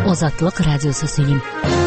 Азатлык радиосы сөйлим.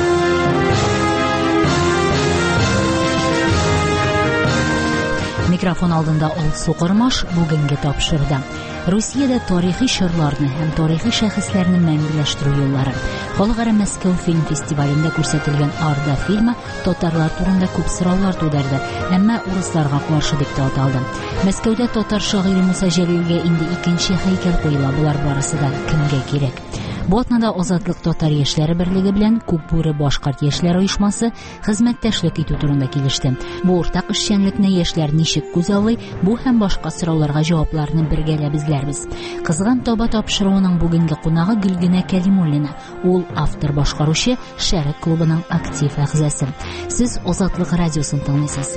Микрофон алдында Алсу Кормаш бүгенге тапшырды. Русиядә тарихи чорларны һәм тарихи шәхесләрне мәңгеләштерү юллары. Халыкара Мәскәү фильм фестивалендә күрсәтелгән Арда фильмы татарлар турында күп сораулар тудырды, әмма урысларга каршы дип тә аталды. Мәскәүдә татар шагыйре Муса Җәлилгә инде икенче һәйкәл куела, булар барысы да кемгә кирәк. Бу атнада Азатлык татар яшьләре берлеге белән Күкбүре башкорт яшьләр оешмасы хезмәттәшлек итү турында килеште. Бу уртак эшчәнлекне яшьләр ничек күзаллый, бу һәм башка сорауларга җавапларны бергәләп эзләрбез. Кызган таба тапшыруының бүгенге кунагы Гөлгенә Кәримуллина. Ул автор башкаручы Шәрек клубының актив әгъзасы. Сез Азатлык радиосын тыңлыйсыз.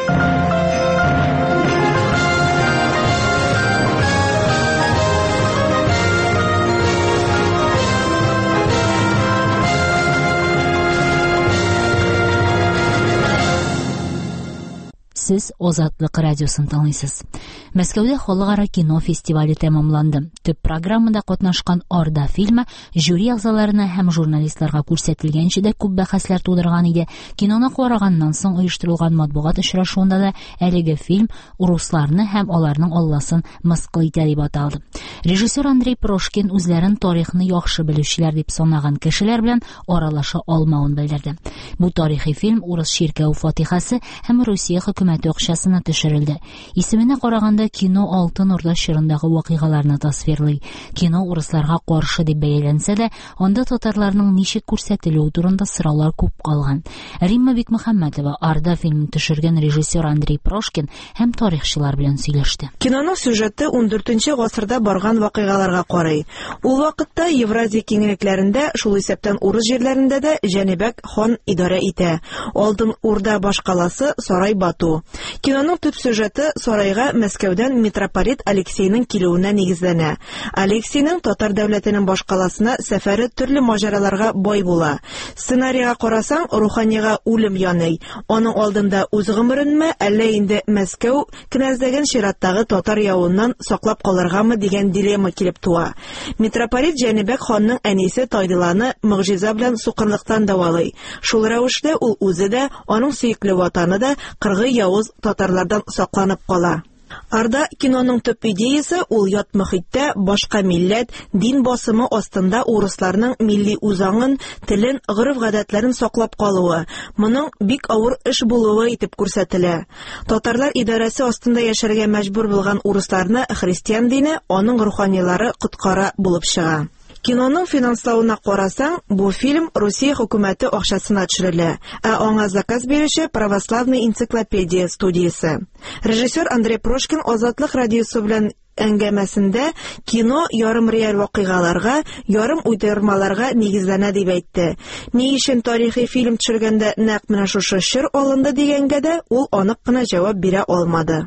Сез Азатлык радиосын тыңлыйсыз. Мәскәүдә халыкара кино фестивале тәмамланды. Төп программада катнашкан Арда фильмы жюри әгъзаларына һәм журналистларга күрсәтелгәнчә дә күп бәхәсләр тудырган иде. Киноны караганнан соң оештырылган матбугат очрашуында да әлеге фильм русларны һәм аларның алласын мыскыл итә дип аталды. Режиссер Андрей Прошкин үзләрен тарихны яхшы белүчеләр дип санаган кешеләр белән аралаша алмавын белдерде. Бу тарихи фильм урыс ширкәү фатихасы һәм Русия хөкүмәте акчасына төшерелде. Исеменә караганда кино Алтын Урда чорындагы вакыйгаларны тасвирлый. Кино урысларга каршы дип бәяләнсә дә, анда татарларның ничек күрсәтелүе турында сораулар күп калган. Римма Бикмөхәммәтова Арда фильмын төшергән режиссер Андрей Прошкин һәм тарихчылар белән сөйләште. Киноның сюжеты 14-нче гасырда барган вакыйгаларга карый. Ул вакытта Евразия киңлекләрендә, шул исәптән урыс җирләрендә дә Җәнибәк хан идарә итә. Алтын Урда башкаласы Сарай Бату. Киноның төп сюжеты сарайга Мәскәүдән митрополит Алексейның килүенә нигезләнә. Алексейның татар дәүләтенең башкаласына сәфәре төрле маҗараларга бай була. Сценарийга карасаң, руханига үлем яный. Аның алдында үз гомеренме, әллә инде Мәскәү князьлеген чираттагы татар явыннан саклап калыргамы дигән дилемма килеп туа. Митрополит Җәнибәк ханның әнисе Тайдыланы мөгъҗиза белән сукырлыктан дәвалый. Шул рәвештә ул үзе дә, аның сөекле ватаны да кыргый явыз татарлардан сакланып кала. Арда киноның төп идеясы ул ят мөхиттә башка милләт, дин басымы астында урысларның милли үзаңын, телен, гырыф-гадәтләрен саклап калуы. Моның бик авыр эш булуы итеп күрсәтелә. Татарлар идарәсе астында яшәргә мәҗбүр булган урысларны христиан дине, аның руханилары коткара булып чыга. Киноның финанслауына карасаң, бу фильм Русия хөкүмәте акчасына төшерелә, ә аңа заказ бирүче Православный энциклопедия студиясе. Режиссер Андрей Прошкин Азатлык радиосы белән әңгәмәсендә кино ярым реаль вакыйгаларга, ярым уйдырмаларга нигезләнә дип әйтте. Ни өчен тарихи фильм төшергәндә нәкъ менә шушы чор алынды дигәнгә дә ул анык кына җавап бирә алмады.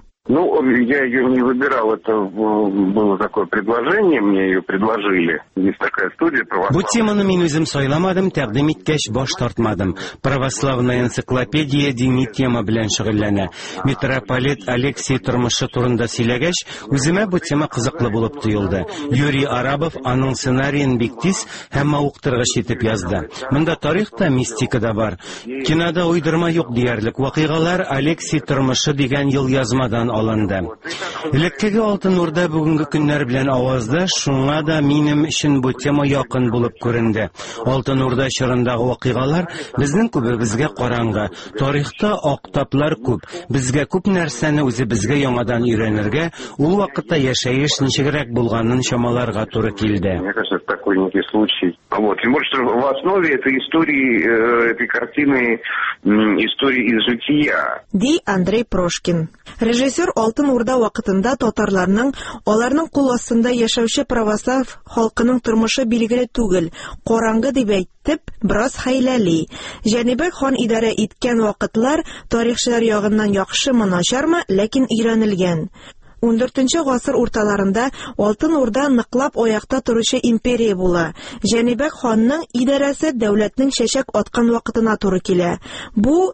Я ее не выбирал, это было такое предложение, мне ее предложили. Есть такая студия православная. Бу теманы мин үзем сайламадым, тәкъдим иткәч баш тартмадым. Православная энциклопедия дини тема белән шөгыльләнә. Митрополит Алексей тормышы турында сөйләгәч, үземә бу тема кызыклы булып тоелды. Юрий Арабов аның сценарийын бик тиз һәм мавыктыргыч итеп язды. Монда тарих та, мистика да бар. Кинода уйдырма юк диярлек. Вакыйгалар Алексей тормышы дигән ел язмадан алынды. Элеккеге Алтын Урда бүгенге көннәр белән авазда, шуңа да минем өчен бу тема якын булып күренде. Алтын Урда чорындагы вакыйгалар безнең күбебезгә караңгы. Тарихта актаплар күп. Безгә күп нәрсәне үзебезгә яңадан өйрәнергә, ул вакытта яшәеш ничегрәк булганын чамаларга туры килде. Мне кажется, это такой некий случай. Тем более, что в основе этой истории, этой картины, истории из жития. Ди Андрей Прошкин. Режиссер Алтын Урда вакытында татарларның, аларның кул астында яшәүче православ халкының тормышы билгеле түгел, караңгы дип әйтеп, бераз хәйләли. Җәнибәк хан идарә иткән вакытлар тарихчылар ягыннан яхшымы, начармы, ләкин өйрәнелгән. 14-нче гасыр урталарында Алтын Урда ныклап аякта торучы империя була. Җәнибәк ханның идарәсе дәүләтнең чәчәк аткан вакытына туры килә. Бу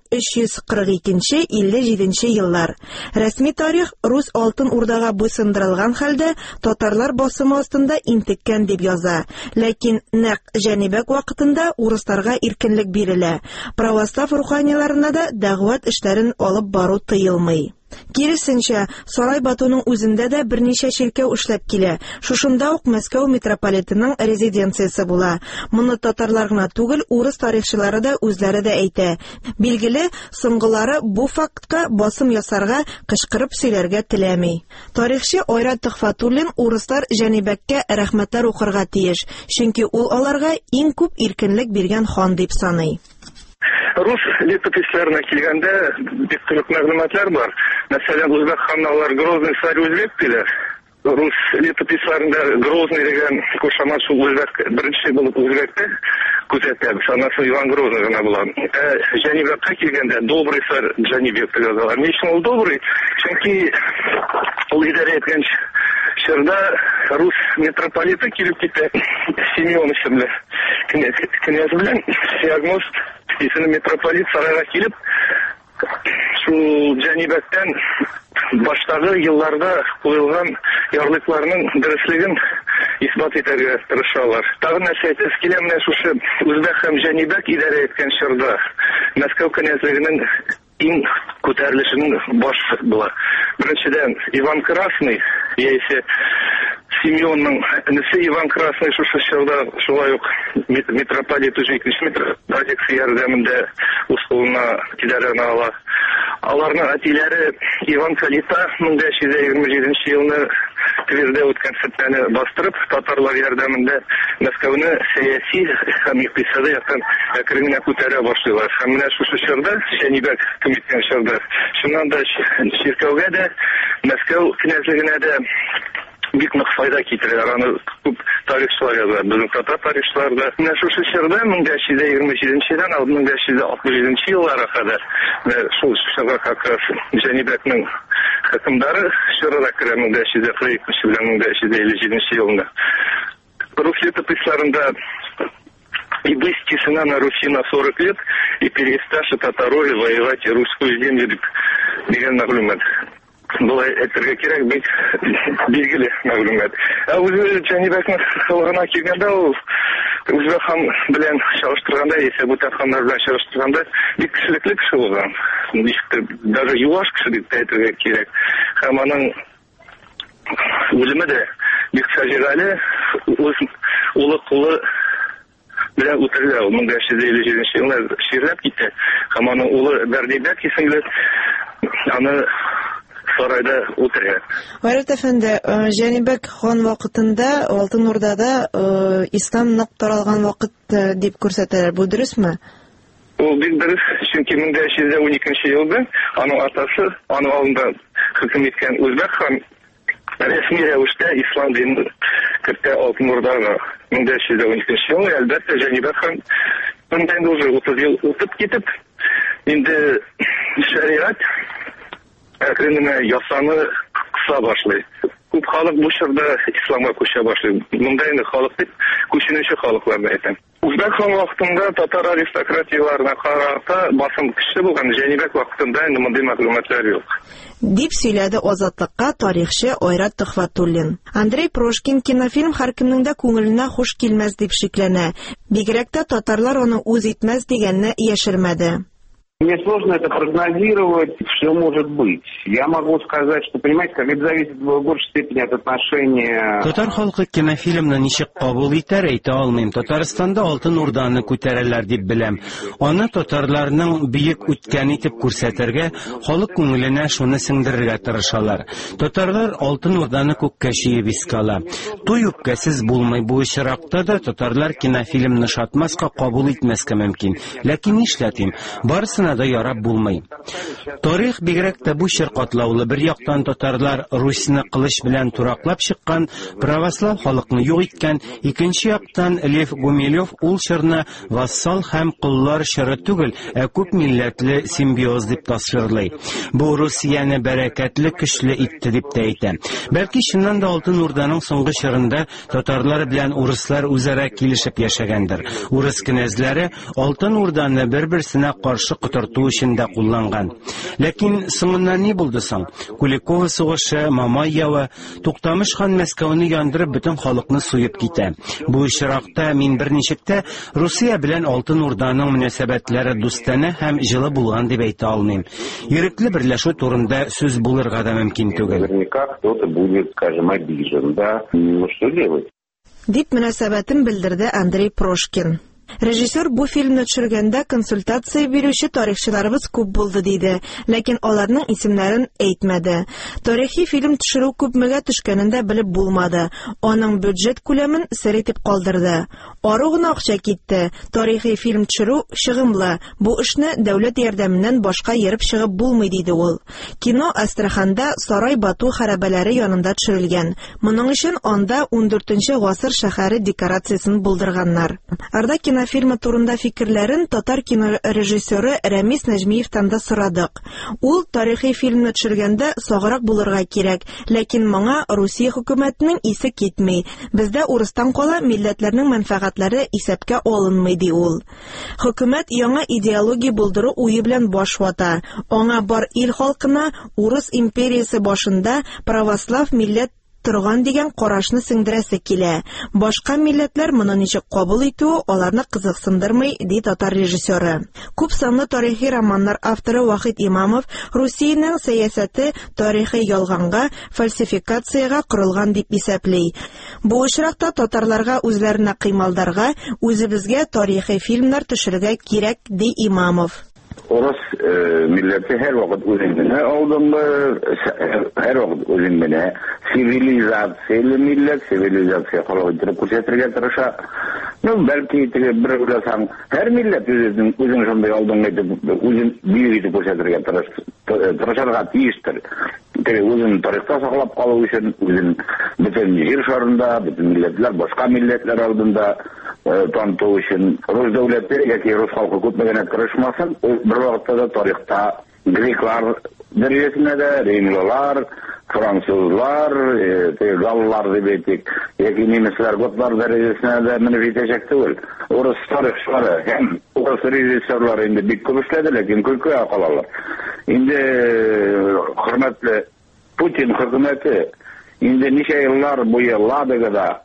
1342-57 еллар. Рәсми тарих Рус Алтын Урдага буйсындырылган хәлдә татарлар басымы астында интеккән дип яза. Ләкин нәкъ Җәнибәк вакытында урысларга иркенлек бирелә. Православ руханийларына да дәгъват эшләрен алып бару тыелмый. Киресенчә, Сарай Батуның үзендә дә берничә чиркәү эшләп килә. Шушында ук Мәскәү митрополитының резиденциясе була. Моны татарлар гына түгел, урыс тарихчылары да үзләре дә әйтә. Билгеле, соңгылары бу фактка басым ясарга, кычкырып сөйләргә теләми. Тарихчы Айрат Төхфәтуллин урыслар Җәнибәккә рәхмәтләр укырга тиеш, чөнки ул аларга иң күп иркенлек биргән хан дип саный. Рус летописләренә килгәндә бик күп мәгълүматлар бар. Мәсәлән, үзбәк ханнары Грозный царь үзбәк диләр. Рус летописләрендә Грозный дигән кушамат шул үзбәк беренче булып үзбәкте күзәтәбез. Анасы Иван Грозный гына була. Җәнибәккә килгәндә Добрый царь Җәнибәк дип язалар. Ничек ул Добрый? Чөнки ул идарә иткән чорда рус митрополиты килеп китә. Симеон исемле князь белән Диагноз исемле митрополит сарайга килеп, шул Җәнибәктән баштагы елларда куелган ярлыкларның дөрестлеген исбат итәргә тырышалар. Тагын нәрсә әйтәс килә, менә шушы үзбәк һәм Җәнибәк идарә иткән чорда Мәскәү князьлегенең иң күтәрелешенең баш була. Беренчедән Иван Красный, яисә Симеонның энесе Иван Красный шушы чорда шулай ук митрополит митрополит ярдәмендә устылына идарәне ала. Аларның әтиләре Иван Калита 1527 елны Твердә үткән фетнәне бастырып, татарлар ярдәмендә Мәскәүне сәяси һәм икътисади яктан әкрен күтәрә башлыйлар. Һәм менә шушы чорда Җәнибәк кемиткән чорда шуннан да чиркәүгә дә Мәскәү князьлегенә дә бик нык файда китерә. Аны күп тарихчылар яза. Безнең татар тарихчылары да менә шушы чорда 1527-дән 1567 елларга кадәр шул чорда как раз Җәнибәкнең хөкемдары чорда керә 1542-1557 елында. Рус летописларында и быть тишина на Руси на 40 лет, и пересташи татароли воевать русскую землю дигән мәгълүмат. Була әйтергә кирәк, бик билгеле мәгълүмат. Үзе Җәнибәкнең хылыгына килгәндә, ул үзбәк хан белән чагыштырганда, яисә бу ханнар белән чагыштырганда, бик кешелекле кеше булган. Даже юаш кеше дип әйтергә кирәк. Һәм аның үлеме дә бик фаҗигале, улы кулы белән үтерелә. 1557 елда ширләп китә. Һәм аның улы Бәрдибәк исемле аны сарайда үтерә. Айрат әфәнде, Җәнибәк хан вакытында Алтын Урдада ислам нык таралган вакыт дип күрсәтәләр. Бу дөресме? Ул бик дөрес, чөнки 1512 елда аның атасы, аның алдында хөкем иткән үзбәк хан рәсми рәвештә ислам динен кертә Алтын Урдага. 1512 елда әлбәттә Җәнибәк хан мондан уже 30 ел үтеп китеп, инде шариат әкренләнә ясаны кыса башлый. Күп халык бу чорда исламга күчә башлый. Монда инде халык дип күченүче халыкларны әйтәм. Үзбәк хан вакытында татар аристократияларына карата басым көчле булган, Җәнибәк вакытында инде мондый мәгълүматлар юк. Дип сөйләде Азатлыкка тарихчы Айрат Төхфәтуллин. Андрей Прошкин кинофильм һәркемнең дә күңеленә хуш килмәс дип шикләнә. Бигрәк тә татарлар аны үз итмәс дигәнне яшермәде. Мне сложно это прогнозировать, что может быть. Я могу сказать, что, понимаете, как это зависит в большей степени от отношения... Татар халкы кинофильмны ничек кабул итәр, әйтә алмыйм. Татарстанда Алтын Урданы күтәрәләр дип беләм. Аны татарларның бөек үткән итеп күрсәтергә, халык күңеленә шуны сеңдерергә тырышалар. Татарлар Алтын Урданы күккә чөеп искә ала. Туй үпкәсез булмый. Бу очракта да татарлар кинофильмны шатмаска кабул итмәскә мөмкин. Ләкин нишләтим? Барысына гына да ярап булмый. Тарих бигрәк тә бу чиркатлаулы. Бер яктан татарлар Русьны кылыч белән тураклап чыккан, православ халыкны юк иткән, икенче яктан Лев Гумилев ул чорны вассал һәм куллар чоры түгел, ә күп милләтле симбиоз дип тасвирлый. Бу Русияне бәрәкәтле, көчле итте дип тә әйтә. Бәлки чыннан да Алтын Урданың соңгы чорында татарлар белән урыслар үзара килешеп яшәгәндер. Урыс князьләре Алтын Урданы бер-берсенә каршы котырту өчен дә кулланган. Ләкин соңыннан ни булды соң? Куликова сугышы, Мамай явы, Туктамыш хан Мәскәүне яндырып бөтен халыкны суеп китә. Бу очракта мин берничектә Русия белән Алтын Урданың мөнәсәбәтләре дустана һәм җылы булган дип әйтә алмыйм. Ирекле берләшү турында сүз булырга да мөмкин түгел. Кто-то будет, скажем, обижен, да? Ну что делать? Дип мөнәсәбәтен белдерде Андрей Прошкин. Режиссер бу фильмны төшергәндә консультация бирүче тарихчыларыбыз күп булды диде, ләкин аларның исемнәрен әйтмәде. Тарихи фильм төшерү күпмегә төшкәнендә белеп булмады. Аның бюджет күләмен сер итеп калдырды. Ару гына акча китте. Тарихи фильм төшерү чыгымлы. Бу эшне дәүләт ярдәменнән башка йөреп чыгып булмый диде ул. Кино Астраханда Сарай Бату хәрабәләре янында төшерелгән. Моның өчен анда 14нче гасыр шәһәре декорациясын булдырганнар. Арда фильмы турында фикерләрен татар кинорежиссеры Рамис Нәҗмиевтән да сорадык. Ул тарихи фильмны төшергәндә саграк булырга кирәк, ләкин моңа Русия хөкүмәтенең исе китми. Бездә урыстан кала милләтләрнең мәнфәгатьләре исәпкә алынмый ди ул. Хөкүмәт яңа идеология булдыру уе белән баш вата. Аңа бар ил халкына урыс империясе башында православ милләт торган дигән карашны сеңдерәсе килә. Башка милләтләр моны ничек кабул итүе аларны кызыксындырмый, ди татар режиссеры. Күп санлы тарихи романнар авторы Вахит Имамов Русиянең сәясәте тарихи ялганга, фальсификацияга корылган дип исәплей. Бу очракта татарларга үзләренә кыймалдарга, үзебезгә тарихи фильмнар төшерергә кирәк, ди Имамов. Урыс милләте һәр вакыт үзенә алдымы, һәр вакыт үзенә цивилизацияле милләт, цивилизация халык итеп күрсәтергә тырыша. Ну, бәлки бер уйласаң, һәр милләт үзен шундый алдыңга итеп, үзен бию итеп күрсәтергә тырышырга тиештер. Үзен тарихта саклап калу өчен, үзен бөтен җир шарында, бөтен милләтләр, башка милләтләр алдында таныту өчен рус дәүләте яки рус халкы күпмегенә тырышмасын. Бер вакытта да тарихта греклар дәрәҗәсендә дә, римлылар, французлар, галлар дип әйтик, яки немецлар, готлар дәрәҗәсендә дә менеп җитәчәк түгел. Урыс тарихчылары һәм урыс режиссерлары инде бик күп эшләде, ләкин көлкегә калалар. Инде хөрмәтле Путин хөкүмәте инде ничә еллар буе Ладогада,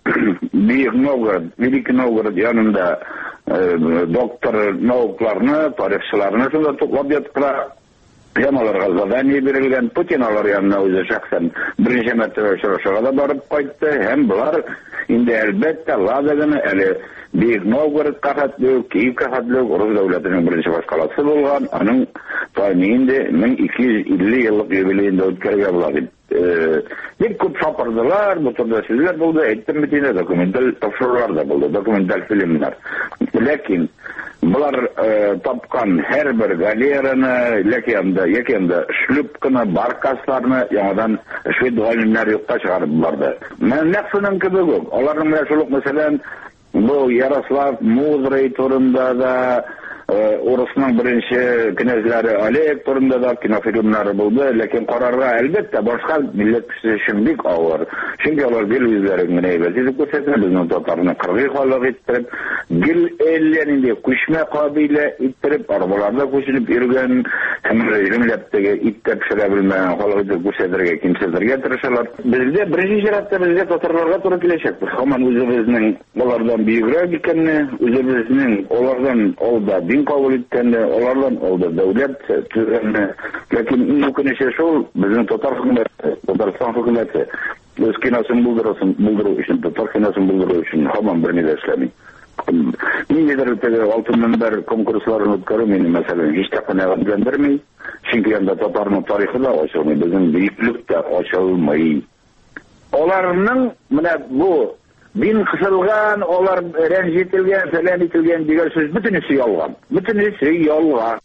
Великий Новгород янында доктор наукларны, тарихчыларны шунда туплап яткыра. Аларга задание бирелгән. Путин алар янына үзе шәхсән беренче мәртәбә очрашуга да барып кайтты. Һәм булар инде әлбәттә Ладоганы әле Бик Новгородка хәтле, Киевка хәтле урыс дәүләтенең беренче башкаласы булган. Аның тайминде 1250 еллык юбилейында үткәргә була дип. Бик күп шапырдылар, бу турда сүзләр булды, әйттем бит инде, документаль тапшырулар да булды, документаль фильмнар. Ләкин булар тапкан һәрбер галераны, яки анда шлюпканы, баркасларны яңадан швед галимнәр юкка чыгарып барды. Нәкъсенең кебек үк. Аларның менә шул ук мәсәлән, бу Ярослав Мудрый турында да, урысның беренче князьләре Олег турында да кинофильмнары булды, ләкин карарга әлбәттә башка милләт өчен бик авыр. Чөнки алар гел үзләрен генә әйбәт итеп күрсәтә, безнең татарны кыргый халык иттереп, гел әллә нинди күчмә кабилә иттереп, арбаларда күченеп йөргән, һәм милләттәге иттеп пешерә белмәгән халык итеп күрсәтергә, кимсетергә тырышалар. Бездә беренче чиратта безгә татарларга туры киләчәк. Һаман үзебезнең алардан биегрәк икәнне, үзебезнең алардан алда кабул иткәндә, алардан алда дәүләт төзегәнне, ләкин иң үкенече шул, безнең татар хөкүмәте, Татарстан хөкүмәте үз киносын булдыру өчен, татар киносын булдыру өчен һаман бер ни дә эшләми. Ниндидер алтын мөнбәр конкурсларын үткәрү мине мәсәлән һич тә канәгатьләндерми, чөнки анда татарның тарихы да ачылмый, безнең бөеклек тә ачылмый. Аларның менә бу дин кысылган, алар рәнҗетелгән, фәлән ителгән дигән сүз бөтенесе ялган. Бөтенесе ялган.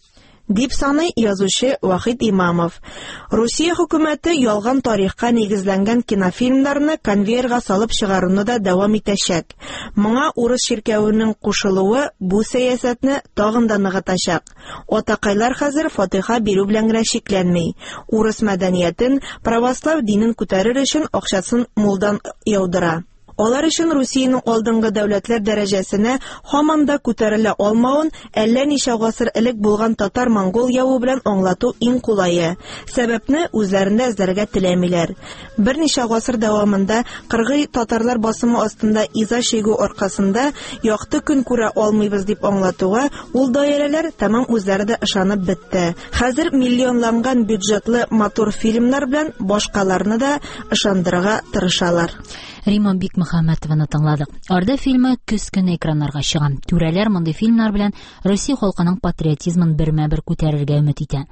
дип саный язучы Вахид Имамов. Русия хөкүмәте ялган тарихка нигезләнгән кинофильмнарны конвейерга салып чыгаруны да дәвам итәчәк. Моңа урыс ширкәвенең кушылуы бу сәясәтне тагын да ныгытачак. Атакайлар хәзер фатиха бирү белән генә шикләнми. Урыс мәдәниятен, православ динен күтәрер өчен акчасын мулдан яудыра. Алар өчен Русиянең алдынгы дәүләтләр дәрәҗәсенә һаман да күтәрелә алмавын әллә ничә гасыр элек булган татар-монгол явы белән аңлату иң кулае. Сәбәпне үзләрендә эзләргә теләмиләр. Берничә гасыр дәвамында кыргый татарлар басымы астында иза чигү аркасында якты көн күрә алмыйбыз дип аңлатуга ул даирәләр тәмам үзләре дә ышанып бетте. Хәзер миллионланган бюджетлы матур фильмнар белән башкаларны да ышандырырга тырышалар. Римма Бикмөхәммәтованы тыңладык. Орда фильмы көз көне экраннарга чыга. Түрәләр мондый фильмнар белән Россия халкының патриотизмын бермә-бер күтәрергә өмет итә.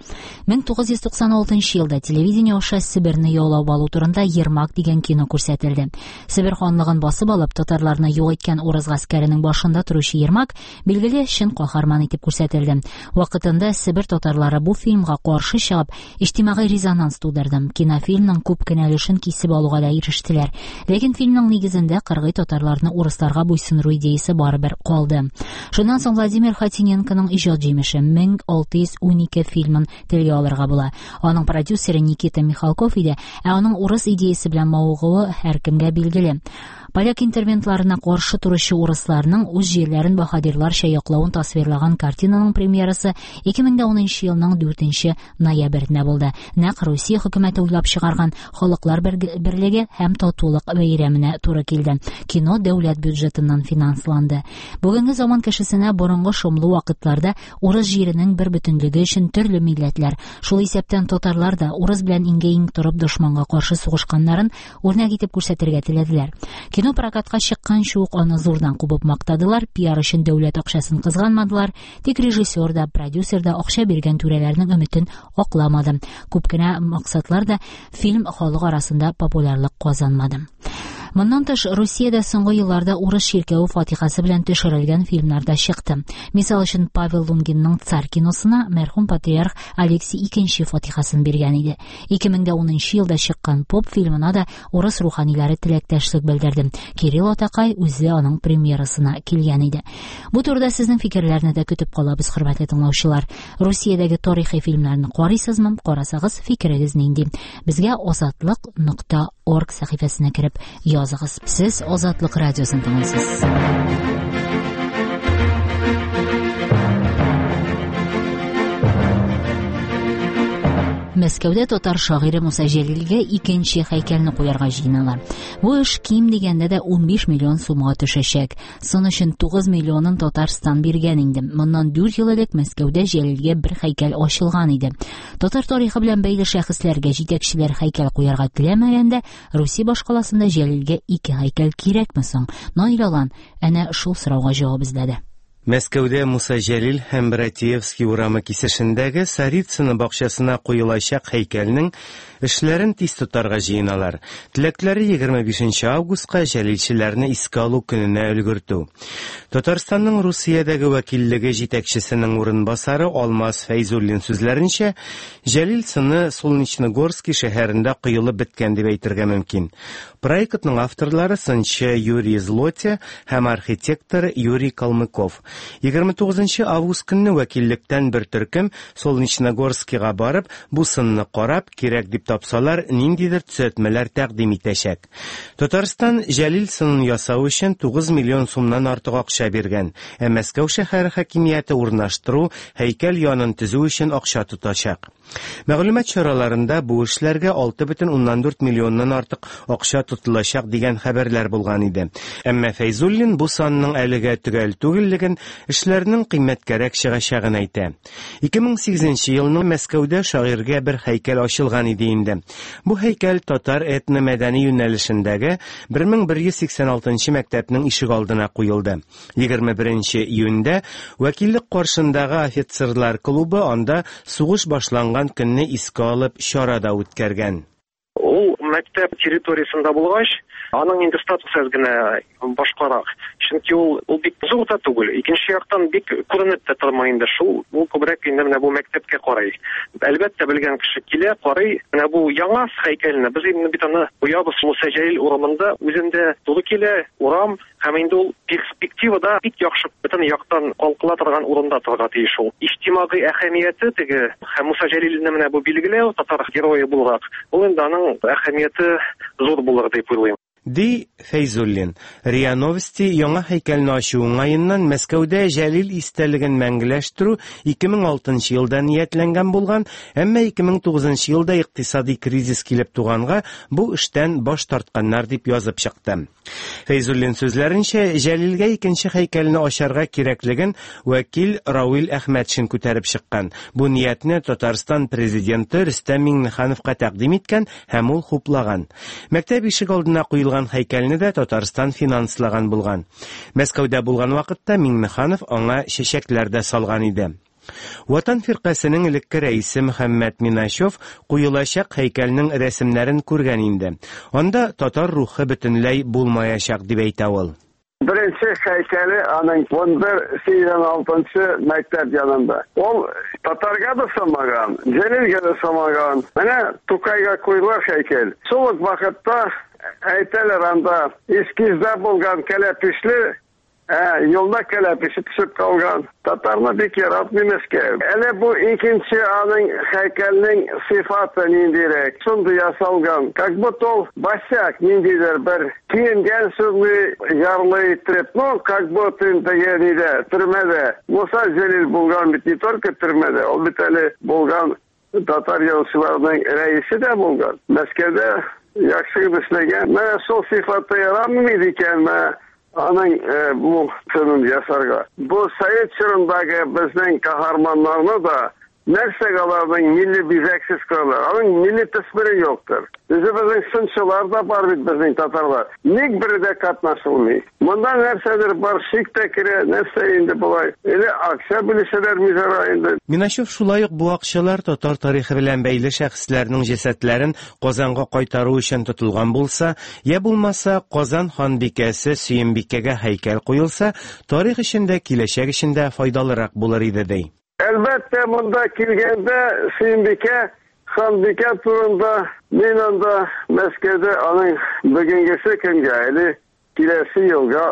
1996 елда телевидение аша Себерне яулап алу турында Ермак дигән кино күрсәтелде. Себер ханлыгын басып алып, татарларны юк иткән урыс гаскәренең башында торучы Ермак билгеле чын каһарман итеп күрсәтелде. Вакытында Себер татарлары бу фильмга каршы чыгып, иҗтимагый резонанс тудырды. Кинофильмның күп кенә өлешен кисеп алуга да ирештеләр. Ләкин фильмның нигезендә кыргый татарларны урысларга буйсындыру идеясе барыбер калды. Шуннан соң Владимир Хатиненконың иҗат җимеше 1612 фильмын телгә алырга була. Аның продюсеры Никита Михалков иде, ә аның урыс идеясе белән мавыгуы һәркемгә билгеле. Поляк интервентларына каршы туручы урысларның үз җирләрен баһадирларча яклавын тасвирлаган картинаның премьерасы 2010 елның 4 ноябрендә булды. Нәкъ Русия хөкүмәте уйлап чыгарган халыклар берлеге һәм татулык бәйрәменә туры килде. Кино дәүләт бюджетыннан финансланды. Бүгенге заман кешесенә борынгы шомлы вакытларда урыс җиренең бер бөтенлеге өчен төрле милләтләр, шул исәптән татарлар да урыс белән иңгә-иң турып дошманга каршы сугышканнарын үрнәк итеп күрсәтергә теләделәр. Кино прокатка чыккан шук аны зурдан кубып мактадылар, пиар өчен дәүләт акчасын кызганмадылар, тик режиссер да, продюсер да акча биргән түрәләрнең өметен акламады. Күп кенә максатлар да фильм халык арасында популярлык казанмады. Моннан тыш, Русиядә соңгы елларда урыс ширкәве фатихасы белән төшерелгән фильмнар да чыкты. Мисал өчен Павел Лунгинның Царь киносына мәрхүм патриарх Алексий II фатихасын биргән иде. 2010 елда чыккан Поп фильмына да урыс руханилары теләктәшлек белдерде. Кирилл Атакай үзе аның премьерасына килгән иде. Бу турыда сезнең фикерләрне дә көтеп калабыз, хөрмәтле тыңлаучылар. Русиядәге тарихи фильмнарны карыйсызмы? Карасагыз, фикерегез нинди? Безгә azatlıq.org сәхифәсенә кереп языгыз. Сез Азатлык радиосын тыңлыйсыз. Мәскәүдә татар шагыйре Муса Җәлилгә икенче һәйкәлне куярга җыеналар. Бу эш ким дигәндә дә 15 миллион сумга төшәчәк. Сон өчен 9 миллионын Татарстан биргән инде. Моннан 4 ел элек Мәскәүдә Җәлилгә бер һәйкәл ачылган иде. Татар тарихы белән бәйле шәхесләргә җитәкчеләр һәйкәл куярга теләмәгәндә, Русия башкаласында Җәлилгә 2 һәйкәл кирәкме соң? Наилалан әнә шул сорауга җавап эзләде. Мәскәүдә Муса Җәлил һәм Братиевский урамы кисешендәге Царицыно бакчасына куелачак һәйкәлнең эшләрен тиз тотарга җыеналар. Теләкләре 25 августка Җәлилчеләрне искә алу көненә өлгертү. Татарстанның Русиядәге вәкиллеге җитәкчесенең урынбасары Алмаз Фәйзуллин сүзләренчә, Җәлил сыны Солнечногорский шәһәрендә кыелып беткән дип әйтергә мөмкин. Проектның авторлары сынчы Юрий Злотя һәм архитектор Юрий Калмыков. 29 август көнне вәкиллектән бер төркем Солнечногорскийга барып, бу сынны карап, кирәк дип тапсалар, ниндидер төзәтмәләр тәкъдим итәчәк. Татарстан Җәлил сынын ясау өчен 9 миллион сумнан артык акча биргән, ә Мәскәү шәһәре хакимияте урнаштыру, һәйкәл янын төзү өчен акча тотачак. Мәгълүмат чараларында бу эшләргә 6,4 миллионнан артык акча тотылачак дигән хәбәрләр булган иде. Әмма Фәйзуллин бу санның әлегә төгәл түгеллеген, эшләрнең кыйммәткәрәк чыгачагын әйтә. 2008 елның Мәскәүдә шагыйрьгә бер һәйкәл ачылган иде инде. Бу һәйкәл татар этно-мәдәни юнәлешендәге 1186 мәктәпнең ишек алдына куелды. 21 июньдә вәкиллек каршындагы офицерлар клубы анда сугыш башланган көнне искә алып чарада үткәргән. Ул мәктәп территориясында булгач, аның инде статусы генә башкарак. Чөнки ул бик зур да түгел. Икенче яктан бик күренеп тә тормый инде шул. Ул күбрәк инде менә бу мәктәпкә карый. Әлбәттә белгән кеше килә, карый. Менә бу яңа һәйкәлне без инде бит аны куябыз Муса Җәлил урамында үзендә туры килә, урам һәм инде ул перспективада бик яхшы бөтен яктан калкыла торган урында торырга тиеш ул. Иҗтимагый әһәмияте теге һәм Муса Җәлилне менә бу билгеләү татар герое булгак. Ул инде аның әһәмияте зур булыр дип уйлыйм. Ди Фәйзуллин. РИА Новости яңа һәйкәлне ачу уңаеннан Мәскәүдә Җәлил истәлеген мәңгеләштерү 2006 елда ниятләнгән булган, әмма 2009 елда икътисади кризис килеп туганга бу эштән баш тартканнар дип язып чыкты. Фәйзуллин сүзләренчә, Җәлилгә икенче һәйкәлне ачарга кирәклеген вәкил Рауил Әхмәтшин күтәреп чыккан. Бу ниятне Татарстан президенты Рөстәм Миңнехановка тәкъдим иткән һәм ул хуплаган. Мәктәп ишек алдына куелган һәйкәлне дә Татарстан финанслаган булган. Мәскәүдә булган вакытта Миңнеханов аңа чәчәкләр дә салган иде. Ватан фиркасының элекке рәисе Мөхәммәд Минашев куелачак һәйкәлнең рәсемнәрен күргән инде. Анда татар рухы бөтенләй булмаячак дип әйтә ул. Birinci heykeli aның 11-86 məktəb yanında. Ol Tatarga da samagan, Celilge de samagan. Mənə Tukayga koydular heykel. Soluk vaxtda aytələr anda eskizdə bulgan kelepişli yolda kelepişi düşüp kalgan. Tatarına bir kere atmıyorske. Hele bu ikinci anın heykelinin sıfatı nindirek. Sundu yasalgan. Как будто ol başak nindiler bir kiyingen sözlü yarlı itirip. No, как будто yenide, türmede. Musa Celil bulgan bitti. Torka türmede. O biteli bulgan Tatar yolcularının reisi de bulgan. Meskede yakışık işlegen. Ben sol sıfatı yaramıydı iken Aның bu sözün yasarga. Bu Sovet çağındaki bizden kahramanlarına da Meksikalıların milli bizeksiz kalır. Onun milli tasviri yoktur. Bizim sınçılar da var bizim Tatarlar. Nik biri de katnaşılmıyor. Bundan nersedir var şikte kire, nerse indi bulay. Öyle akşa bilişeler mizara indi. Минашев шулай ук бу акчалар татар тарихы белән бәйле шәхесләрнең җәсәтләрен Казанга кайтару өчен тотылган булса, я булмаса Казан ханбикәсе Сөембикәгә һәйкәл куелса, тарих эчендә, киләчәк эчендә файдалырак булыр иде ди. Elbette bunda kilgende Sümbike, Hanbike turunda Minanda Meskede anın bugünkesi kengayeli kilesi yılga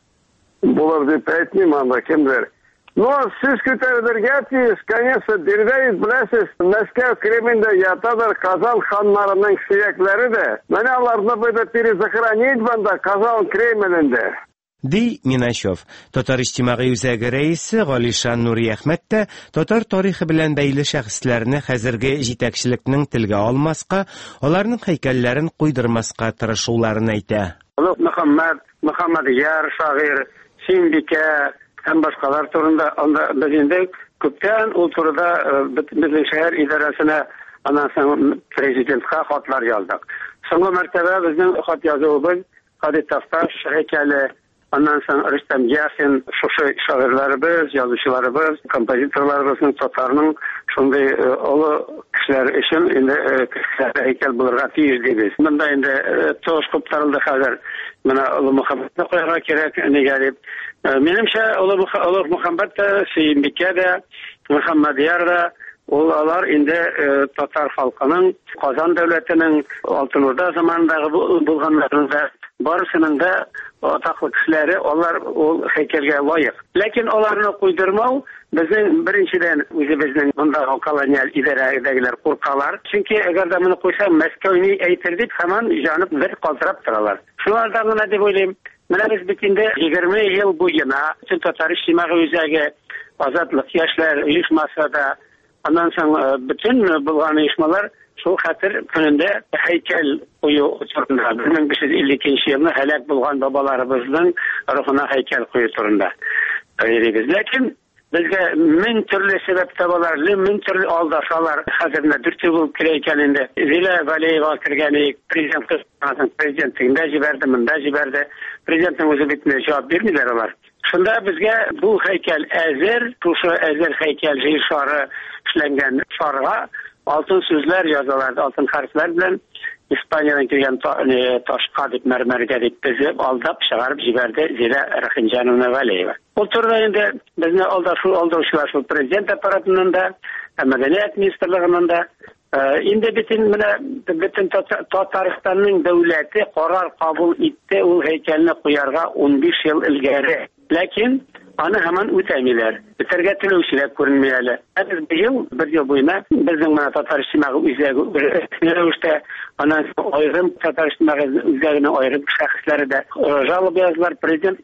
bulur deyip etmeyeyim anda kimdir. No, siz kütevdir getiyiz, конечно, dirdeyiz, bilesiz. Meskev Kriminde yatadır Kazan hanlarının siyekleri de. Beni alarına böyle biri zıkıraniydi bende Kazan Krimininde. Ди Минашев. Татар иҗтимагый үзәге рәисе Галишан Нури Әхмәт тә татар тарихы белән бәйле шәхесләрне хәзерге җитәкчелекнең телгә алмаска, аларның һәйкәлләрен куйдырмаска тырышуларын әйтә. Мөхәммәд Яр шагыйрь, Сөембикә һәм башкалар турында анда без инде күптән ул турыда безнең шәһәр идарәсенә аннан соң президентка хатлар яздык. Соңгы мәртәбә безнең хат язуыбыз Хадис Тафташ һәйкәле. Ondan sonra Rüstem Yasin, şoşu şairlerimiz, yazıcılarımız, kompozitorlarımızın Tatarının şunday olu kişiler için indi kişilerde heykel bulurga tiyizliyiz. Bunda indi toğuş kuptarıldı hazır. Bana Ulu Muhammed'e koyarga gerek ne gelip. Menimşe Ulu Muhammed de, Sümbike de, Muhammed Yar da, Onlar indi Tatar halkının, Kazan devletinin Altın Orda zamanındaki bulganlarının ve barısının da ataklı kişileri onlar o heykelge layık. Lakin onlarını kuydurmau bizim birinciden bizning bunda kolonyal idaredegiler korkalar. Çünkü eğer de bunu koysam Moskva'yı eğitirdik hemen janıp bir kaldırıp turalar. Şunlardan ne deb oylayım? Mana biz bitinde 20 yıl bu yana Tatar İctimai Özəgi Azadlık Yaşlar uyuşması da ondan sonra bütün bulgan uyuşmalar şu hatır gününde heykel koyu oturunda. 1552 yılında helak bulgan babalarımızın ruhuna heykel koyu turunda. Lakin bizge min türlü sebep tabalar, min türlü aldaşalar hazırında dürtü bulup kireykeninde Zile Valiyeva kirgeni prezidentinde jiberdi, mında jiberdi. Prezidentin özü bitmeye cevap vermiler olar. Şunda bizge bu heykel ezer, şu ezer heykel şarı işlengen şarığa алтын сүзләр язалар, алтын хәрефләр белән Испаниядән килгән ташка дип мәрмәргә дип тезеп, алдап чыгарып җибәрде Зилә Рахимҗанова Валиева. Ул турыда инде безне алдаучылар шул президент аппаратыннан да, мәдәният министрлыгыннан да инде бөтен Татарстанның дәүләте карар кабул итте ул һәйкәлне куярга 15 ел элгәре. Ләкин аны һаман үтәмиләр. Бетергә теләүчеләр күренмәяләр. Бер ел буена безнең менә татар иҗтимагый үзәге анан аерым татар иҗтимагый үзәгенә аерым шәхесләре дә жалоба язлар, президент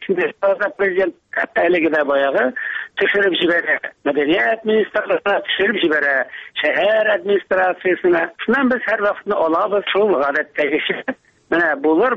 әлеге дә баягы төшереп җибәрә. Мәдәният министрлыгына төшереп җибәрә, шәһәр администрациясенә. Шуннан без һәр вакытны алабыз шул гадәттәгечә. Менә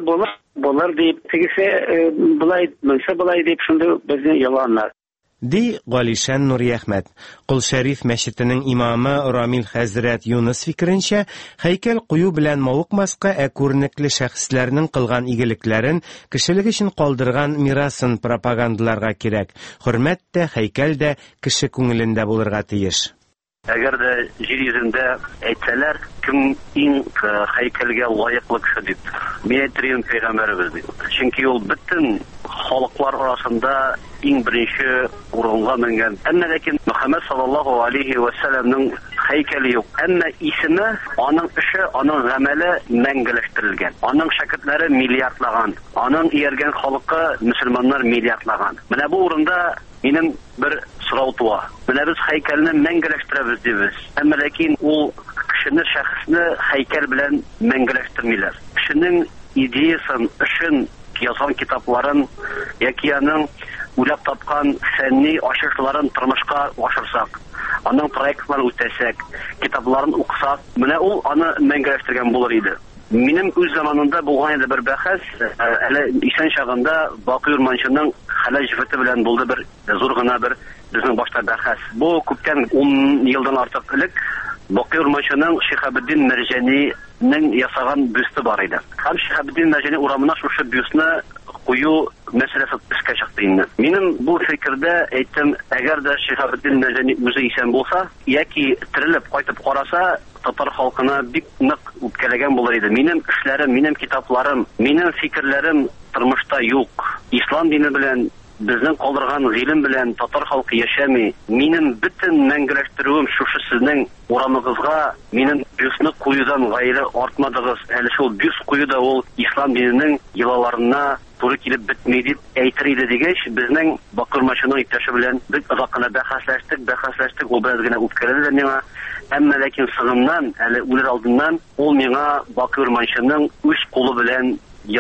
булыр дип, тегесе булай, монсы булай дип шундый безне яланлар. Ди Галишан Нуриәхмәт. Кол Шәриф мәчетенең имамы Рамил хәзрәт Юнус фикеренчә, һәйкәл кую белән мавыкмаска, күренекле шәхесләрнең кылган игелекләрен, кешелек өчен калдырган мирасын пропагандаларга кирәк. Хөрмәт тә, һәйкәл дә кеше күңелендә булырга тиеш. Әгәр дә җир йөзендә әйтсәләр, кем иң һәйкәлгә лаеклы кеше дип, мин әйтәм пәйгамбәрбез дип. Чөнки ул бөтен халыклар арасында иң беренче урынга менгән. Әмма ләкин Мөхәммәд саллаллаһу алейхи ва сәлламның һәйкәле юк. Әмма исеме, аның эше, аның гамәле мәңгеләштерелгән. Аның шәкертләре миллиардлаган. Аның ияргән халкы мөселманнар миллиардлаган. Менә бу урында минем бер сорау туа. Менә без һәйкәлне мәңгеләштерәбез дибез. Әмма ләкин ул кешене, шәхесне һәйкәл белән мәңгеләштермиләр. Кешенең идеясын, эшен, язган китапларын, яки аның уйлап тапкан фәнни ачышларын тормышка ашырсак, аның проектларын үтәсәк, китапларын укысак, менә ул аны мәңгеләштергән булыр иде. Минем үз заманында булган иде бер бәхәс, әле исән чагында Бакый Урманчының хәлә җифете белән булды бер зур гына бер безнең башта бәхәс. Бу күптән 10 елдан артык элек Бакый Урманчының Шихабетдин Мәрҗәнинең ясаган бюсты бар иде. Һәм Шихабетдин Мәрҗәни урамына шушы бюстны кую мәсьәләсе төскә чыкты инде. Минем бу фикердә әйтем, әгәр дә Шихабетдин Мәрҗәни үзе исән булса, яки терелеп кайтып караса, татар халкына бик нык үпкәләгән булыр иде. Минем эшләрем, минем китапларым, минем фикерләрем тормышта юк. Ислам дине белән, безнең калдырган гыйлем белән татар халкы яшәми. Минем бөтен мәңгеләштерүем шушы сезнең урамыгызга, минем бюстны куюдан гайре артмадыгыз. Әле шул бюст кую да ул ислам диненең йолаларына туры килеп бетми дип әйтер иде дигәч, безнең Бакый Урманчының иптәше белән бик озак кына бәхәсләштек, ул без генә үпкәләде миңа. Әмма ләкин сыгымнан, әле үлер алдыннан, ул миңа Бакый Урманчының үз кулы белән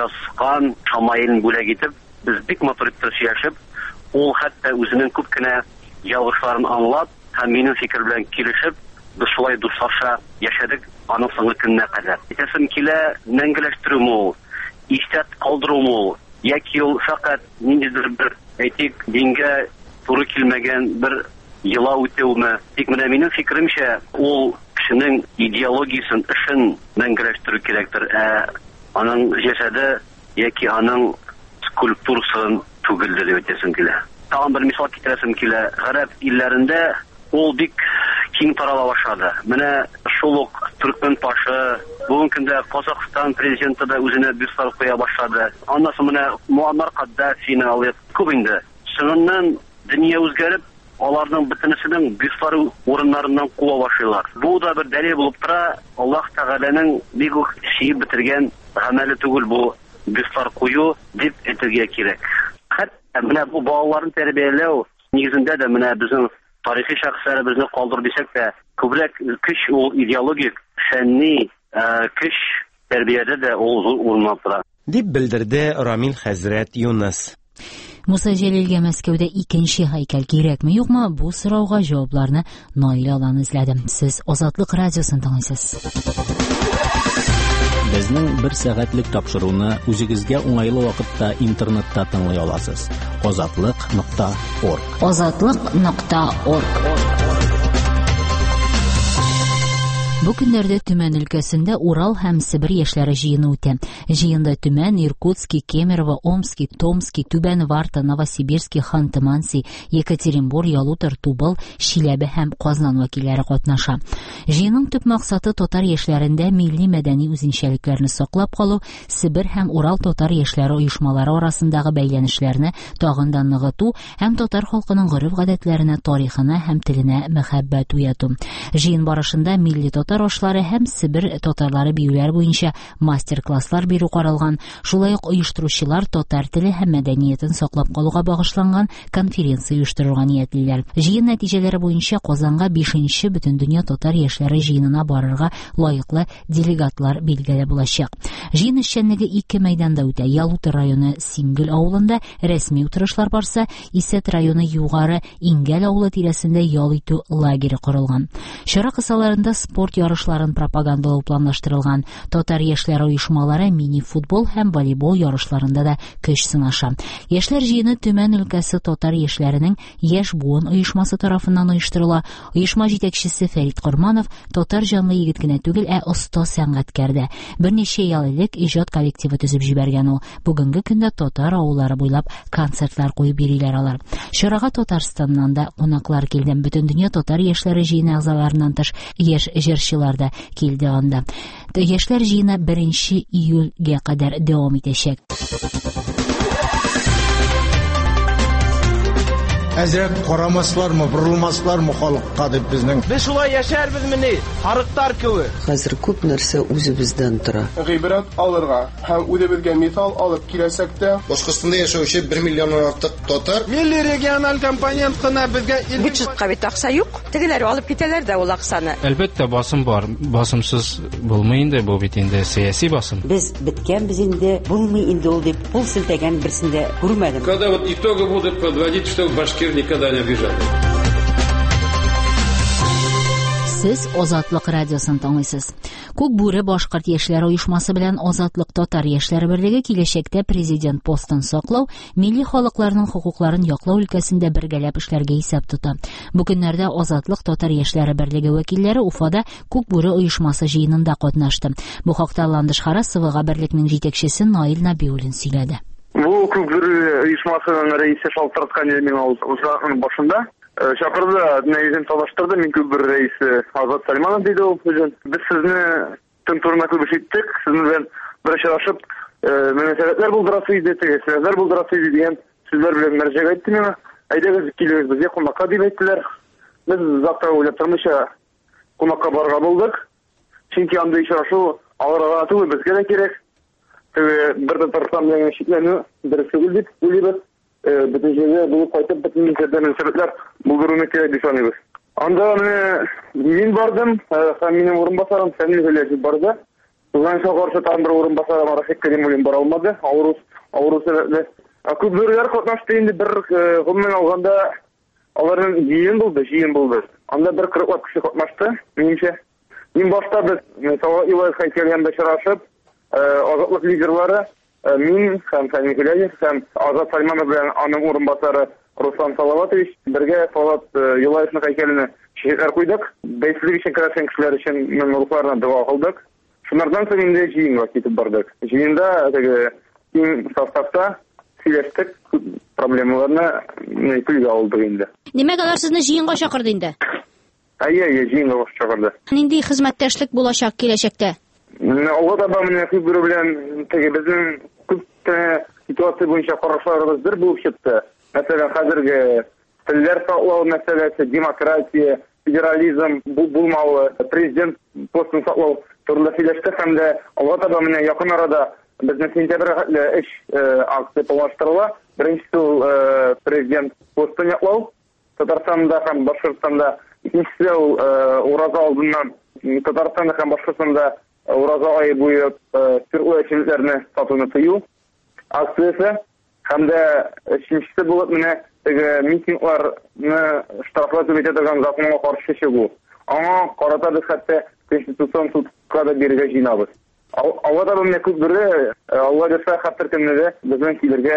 язган шамаилен бүләк итеп, без бик матур итеп сөйләшеп, ул хәтта үзенең күп кенә ялгышларын аңлап, һәм минем фикер белән килешеп, без шулай дуслаша яшәдек аның соңгы көненә кадәр. Әйтәсем килә, мәңгеләштерү ул, истәт калдыру ул, яки ул фақат ниндидер бер әйтик, дингә туры килмәгән бер йола үтәүме. Тик менә минем фикеремчә, ул кешенең идеологиясын, эшен мәңгеләштерү кирәктер. Аның җәсәде яки аның скульптурасын түгелдер дип әйтәсем килә. Тагын бер мисал китерәсем килә. Гарәп илләрендә ул бик киң тарала башлады. Менә шул ук Төркмен пашы, бүгенге көндә Казакстан президенты да үзенә бюстлар куя башлады. Аннан соң менә Муаммар Каддафине алып күп инде. Шуннан дөнья үзгәреп, аларның бөтенесенең бюстлары урыннарыннан куа башлыйлар. Бу да бер дәлил булып тора, Аллаһ Тәгаләнең бик үк шиеп бетергән гамәле түгел бу бюстлар кую дип әйтергә кирәк. Хәтта менә бу балаларны тәрбияләү нигезендә дә менә безнең тарихи шәхесләребезне калдыр дисәк тә, күбрәк көч ул идеологик, фәнни көч тәрбиядә дә ул зур урын тора. Дип белдерде Рамил хәзрәт Юнус. Муса Җәлилгә Мәскәүдә икенче һәйкәл кирәкме, юкмы? Бу сорауга җавапларны Наил Алан эзләде. Сез Азатлык радиосын тыңлыйсыз. Безнең 1 сәгатьлек тапшыруны үзегезгә уңайлы вакытта интернетта тыңлый аласыз. Azatliq.org. Azatliq.org. Бу көннәрдә Төмән өлкәсендә Урал һәм Себер яшьләре җыены үтә. Җыенда Төмән, Иркутский, Кемерово, Омский, Томский, Түбән Варта, Новосибирский, Ханты-Манси, Екатеринбург, Ялутыр, Тубыл, Чиләбе һәм Казан вәкилләре катнаша. Җыенның төп максаты татар яшьләрендә милли мәдәни үзенчәлекләрне саклап калу, Себер һәм Урал татар яшьләре оешмалары арасындагы бәйләнешләрне тагын да ныгыту һәм татар халкының гореф-гадәтләренә, тарихына һәм теленә мәхәббәт уяту. Җыен барышында милли татар ашлары һәм Себер татарлары биюләр буенча мастер-класслар бирү каралган. Шулай ук оештыручылар татар теле һәм мәдәниятен саклап калуга багышланган конференция оештырырга ниятлиләр. Җыен нәтиҗәләре буенча Казанга 5нче Бөтендөнья татар яшьләре җыенына барырга лаеклы делегатлар билгеле булачак. Җыен эшчәнлеге 2 мәйданда үтә. Ялутыр районы Сингел авылында рәсми утырышлар барса, Исәт районы Югары Иңгәл авылы тирәсендә ял итү лагере корылган. Чара кысаларында спорт ярышларын пропагандалау планлаштырылган. Татар яшьләре оешмалары мини-футбол һәм волейбол ярышларында да көч сынаша. Яшьләр җыены Төмән өлкәсе татар яшьләренең Яшь буын оешмасы тарафыннан оештырыла. Оешма җитәкчесе Фәрит Корманов татар җанлы егет кенә түгел, оста сәнгатькәр дә. Берничә ел элек иҗат коллективы төзеп җибәргән ул. Бүгенге көндә татар авыллары буйлап концертлар куеп йөриләр алар. Чарага Татарстаннан да кунаклар килде. Бөтендөнья татар яшьләре җыены әгъзаларыннан тыш яшь җырчылар да килде анда. Яшьләр җыены 1 июльгә кадәр дәвам итәчәк. Әзрәк карамаслармы, борылмаслармы халыкка дип безнең. Без шулай яшәрбезмени? Харыктар кебек. Хәзер күп нәрсә үзебездән тора. Гыйбрәт алырга һәм үзебезгә мисал алып киләсәктә, Башкортстанда яшәүче 1 миллионнан артык татар милли региональ компонент кына безгә бюджетка бит акча юк. Тегеләр алып китәләр дә ул акчаны. Әлбәттә басым бар. Басымсыз булмый инде, бу бит инде сәяси басым. Без биткәнбез инде, булмый инде ул дип кул селтәгән берсендә күрмәдем. Когда вот итоги будут подводить, что Башкир никогда не обижали. Сез Азатлык радиосын тыңлыйсыз. Күк бүре башкорт яшьләре оешмасы белән Азатлык татар яшьләре берлеге киләчәктә президент постын саклау, милли халыкларның хокукларын яклау өлкәсендә бергәләп эшләргә исәп тота. Бу көннәрдә Азатлык татар яшьләре берлеге вәкилләре Уфада Күк бүре оешмасы җыенында катнашты. Бу хакта Ландыш Харасовага берлекнең җитәкчесе Наил Набиуллин сөйләде. Бу Күк бүре оешмасының рәисе Шалтырткан Елмин узган башында чакырды, нәйзен талаштырды, мен Күк бүре рәисе Азат Сальманов диде ул үзен. Без сезне төн турына күп ишеттек, сезне белән бер очрашып, мөнәсәбәтләр булдырасы иде, тәгъсирләр булдырасы иде дигән сүзләр белән мәрҗәгать итте миңа. Әйдәгез килегез безгә кунакка дип әйттеләр. Без завтра уйлап тормыйча кунакка барырга булдык. Чөнки анда очрашу аларга түгел, безгә дә кирәк. Бер Татарстан белән шикләнү дөрес түгел дип уйлыйбыз. Бөтен җирдә булып кайтып, бөтен мөнәсәбәтләр булдыруны кирәк дип саныйбыз. Анда мин бардым, һәм минем урынбасарым Фәнил Галиев барды. Узган шагырчы Тандыр урынбасарым Рашид Кәримуллин бара алмады. Авыру сәбәпле. Күп бүреләр катнашты инде бер гомумән алганда аларның җыен булды. Анда бер 40 кеше катнашты. Минемчә, мин башта без Сава Илаев һәйкәлендә очрашып, Азатлык лидерлары мин һәм Фәнил Галиев һәм Азат Сальманов белән аның урынбасары Руслан Салаватович бергә Салават Юлаевның һәйкәленә чәчәкләр куйдык. Бәйсезлек өчен керәшен кешеләр өчен мен рухларына дуа кылдык. Шуннан соң инде җыенга китеп бардык. Җыенда киң составта сөйләштек, проблемаларны күзгә алдык инде. Нимәгә алар сезне җыенга чакырды инде? Әйе, җыенга чакырды. Нинди хезмәттәшлек булачак киләчәктә? Алга таба менә Күк бүре белән безнең күп ситуация буенча карашларыбыз бер булып чыкты. Мәсәлән, хәзерге телләр саклау мәсьәләсе, демократия, федерализм булмавы, президент постын саклау турында сөйләштек һәм дә алга таба менә якын арада безнең сентябрь эш акция планлаштырыла. Беренчесе президент постын яклау Татарстанда һәм Башкортстанда, икенчесе ураза алдыннан Татарстанда һәм Башкортстанда ураза айы буе спиртлы эчемлекләрне сатуны тыю акциясе һәм дә өченчесе булып менә митингларны штрафлау түбәтә торган законга каршы чыгу. Аңа карата без хәтта конституцион судка да бирергә җыенабыз. Алга да менә Күк бүре Алла җәза хәтер көннәрдә безнең килергә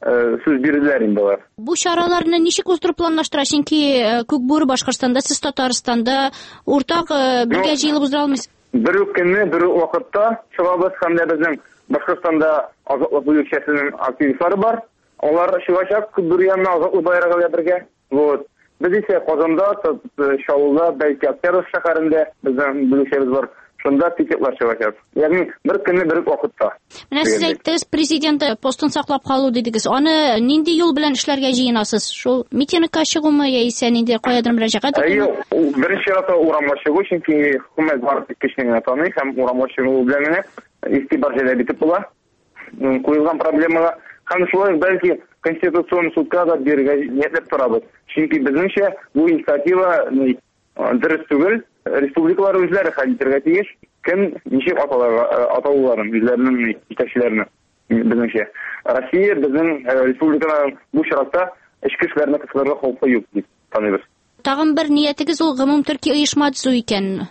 сүз бирделәр инде алар. Бу чараларны ничек уздыру планлаштыра? Чөнки Күкбүре Башкортстанда, сез Татарстанда уртак бергә җыелып уздыра алмыйсыз. Бер үк көнне, бер үк вакытта чыгабыз һәм дә безнең Башкортстанда азатлык бүлекчәсенең активистлары бар. Алар чыгачак Күкбүре янына азатлык байрагы бергә. Вот. Без исә Казанда, Чаллыда, бәлки Октябрь шәһәрендә безнең бүлекчәбез бар. Шунда пикетлар чыгачак. Ягъни бер көнне, бер үк вакытта. Менә сез әйттегез, президент постын саклап калу дидегез. Аны нинди юл белән эшләргә җыенасыз? Шул митингка чыгумы яисә нинди каядыр мөрәҗәгать итүме? Беренче рәттә урамга чыгу, чөнки хөкүмәт бар кешене таный һәм урамга чыгу белән генә игътибар җәлеп итеп була. Куелган проблемага һәм шулай бәлки конституцион судка да бирергә ниятәп торабыз. Чөнки безнеңчә бу инициатива дөрес түгел. Республикалар үзләре хәл итәргә тиеш. Кем ничек атауларын үзләренең итәкчеләренә безнеңчә. Россия безнең республиканың бу чиратта эчке эшләрне кысылырга хокукы юк дип таныйбыз. Тагын бер ниятегез ул гомум төрки оешма төзү икән.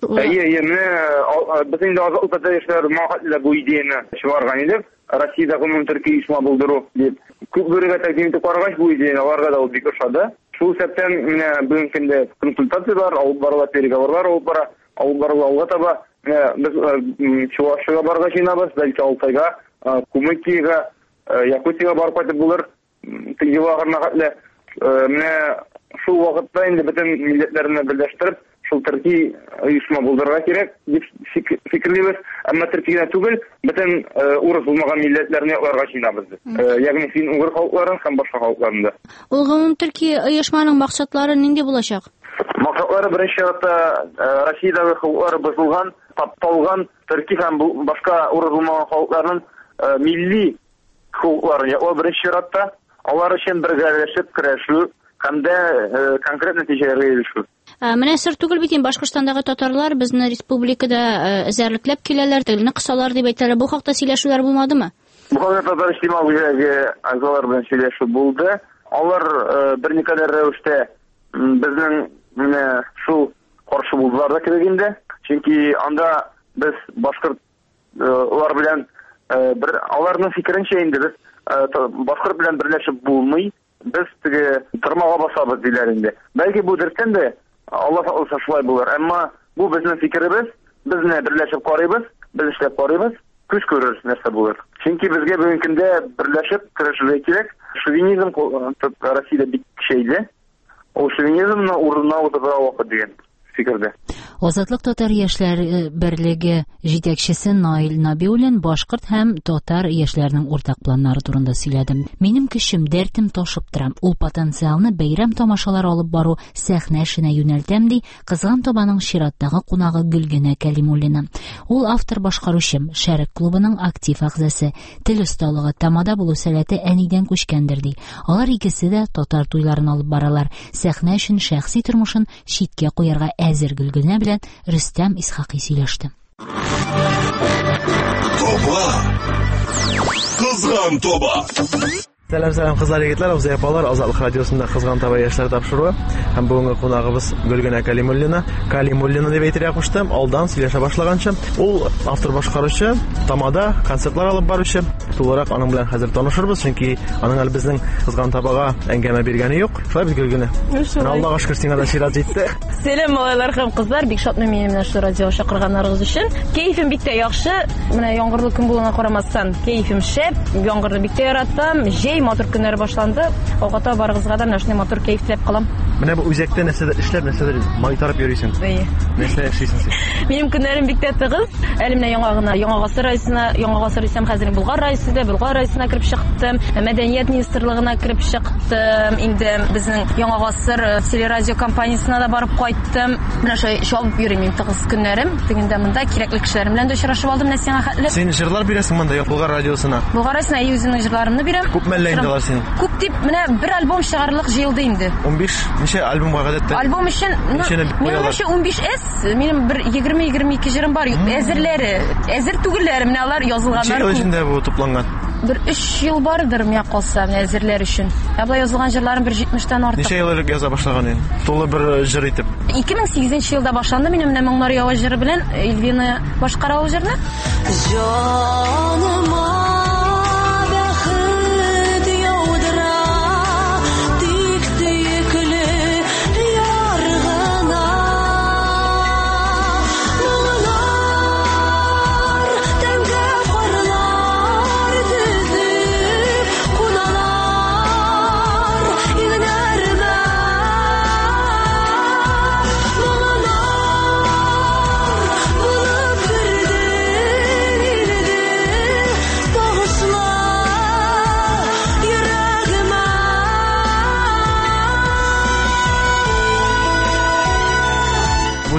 Безнең азатлык эшләр мәгълүматлар бу идеяны чыгарган идек. Россиядә гомум төрки оешма булдыру дип. Күпбүрегә тәкъдим итеп карагач бу идеяны аларга да ул бик ошады. Шул сәптән менә бүгенге көндә консультациялар, алып барыла, переговорлар алып бара, алып барыла алга таба без Чувашиягә барырга җыенабыз, бәлки Алтайга, Кумыкига, Якутиягә барып кайтып булыр. Тыйгылагына хәтле менә шул вакытта инде бөтен милләтләрне берләштереп, шул төрки оешма булдырырга кирәк дип фикерлибез. Әмма Төркиягә түгел, бөтен урыс булмаган милләтләрне аларга җыенабыз. Ягъни фин-угыр халыкларын һәм башка халыкларны да. Ул гомум төрки оешманың максатлары нинди булачак? Максатлары беренче чиратта Россиядәге халыклар бозылган, тапталган төрки һәм башка урыс булмаган халыкларның милли хукукларын яклау беренче чиратта, алар өчен бергәләшеп көрәшү һәм дә конкрет нәтиҗәләргә ирешү. Менә сер түгел бит, Башкортстандагы татарлар безне республикада эзәрлекләп киләләр, телне кысалар дип әйтәләр. Бу хакта сөйләшүләр булмадымы? Бу хакта татар иҗтимагый үзәге әгъзалары белән сөйләшү булды. Алар берникадәр рәвештә безнең менә шул каршы булдылар да кирәк инде. Чөнки анда без башкортлар белән бер аларның фикеренчә инде без башкорт белән берләшеп булмый. Без теге тормага басабыз диләр инде. Бәлки бу дөрестән дә Алла сакласа шулай булыр. Әмма бу безнең фикеребез, безне берләшеп карыйбыз, без эшләп карыйбыз, күз күрербез нәрсә булыр. Чөнки безгә бүгенге көндә берләшеп көрәшергә кирәк. Шовинизм Россиядә бик көчәйде. Ул шовинизмны урынына утыртырга вакыт дигән фикердә. Азатлык татар яшьләр берлеге җитәкчесе Наил Набиуллин башкорт һәм татар яшьләренең уртак планнары турында сөйләде. Минем көчем, дәртем ташып торам. Ул потенциалны бәйрәм тамашалары алып бару сәхнә эшенә юнәлтәм ди Кызган Табаның чираттагы кунагы Гөлгенә Кәлимуллина. Ул автор башкаручы, Шәрек клубының актив әгъзасы. Тел осталыгы, тамада булу сәләте әнидән күчкәндер ди. Алар икесе дә татар туйларын алып баралар. Сәхнә өчен шәхси тормышын читкә куярга әзер Гөлгенә белән Рөстәм Исхакый сөйләште. Кызган Таба. Сәлам кызлар, егетләр, абзый-апалар, Азатлык радиосында Кызган Таба яшьләр тапшыруы һәм бүгенге кунагыбыз Гөлгенә Кәлимуллина. Кәлимуллина дип әйтергә куштым, алдан сөйләшә башлаганчы. Ул автор башкаручы, тамада концертлар алып баручы. Тулырак аның белән хәзер танышырбыз, чөнки аның әле безнең Кызган Табага әңгәмә биргәне юк. Шулай бит Гөлгенә. Аллага шөкер, сиңа да чират җитте. Сәлам малайлар һәм кызлар, бик шатмын мине менә шу радио чакырганнарыгыз өчен. Кәефем бик тә яхшы. Менә яңгырлы көн булуына карамастан, кәефем шәп. Яңгырны бик тә яратам. Матур көннәр башланды. Алгата барыгызга да менә матур кәефләп калам. Менә бу үзәктә нәрсәдә эшләп, нәрсәдә майтарып йөрисең. Нәрсә эшлисең син? Минем көннәрем бик тә тыгыз. Әле менә Яңа Гасыр районына, хәзер Болгар районына кирип чыктым. Мәдәният министрлыгына кирип чыктым. Инде безнең Яңа Гасыр телерадио компаниясына да барып кайттым. Менә шулай чалып йөрим мин тыгыз көннәрем. Тегендә монда кирәкле кешеләр белән дә очрашып алдым, нәрсәгә хәтле. Син җырлар бирәсең монда Болгар радиосына? Болгар радиосына үземнең җырларымны бирәм. Күп дип менә бер альбом чыгарлык җыелды инде. 15 ничә альбомга гадәттә? Альбом өчен минем өчен 15 минем бер 20-22 җырым бар. Әзер түгелләр, менә алар язылганнар. Ничә ел бу тупланган? Бер 3 ел бардыр, менә калса, менә әзерләр өчен. Булай язылган җырларым бер 70тән артык. Ничә ел элек яза башлаган инде? Тулы бер җыр итеп. 2008 елда башланды минем менә моңнар ява җыры белән Эльвина башкара ул җырны. Җаныма бәхет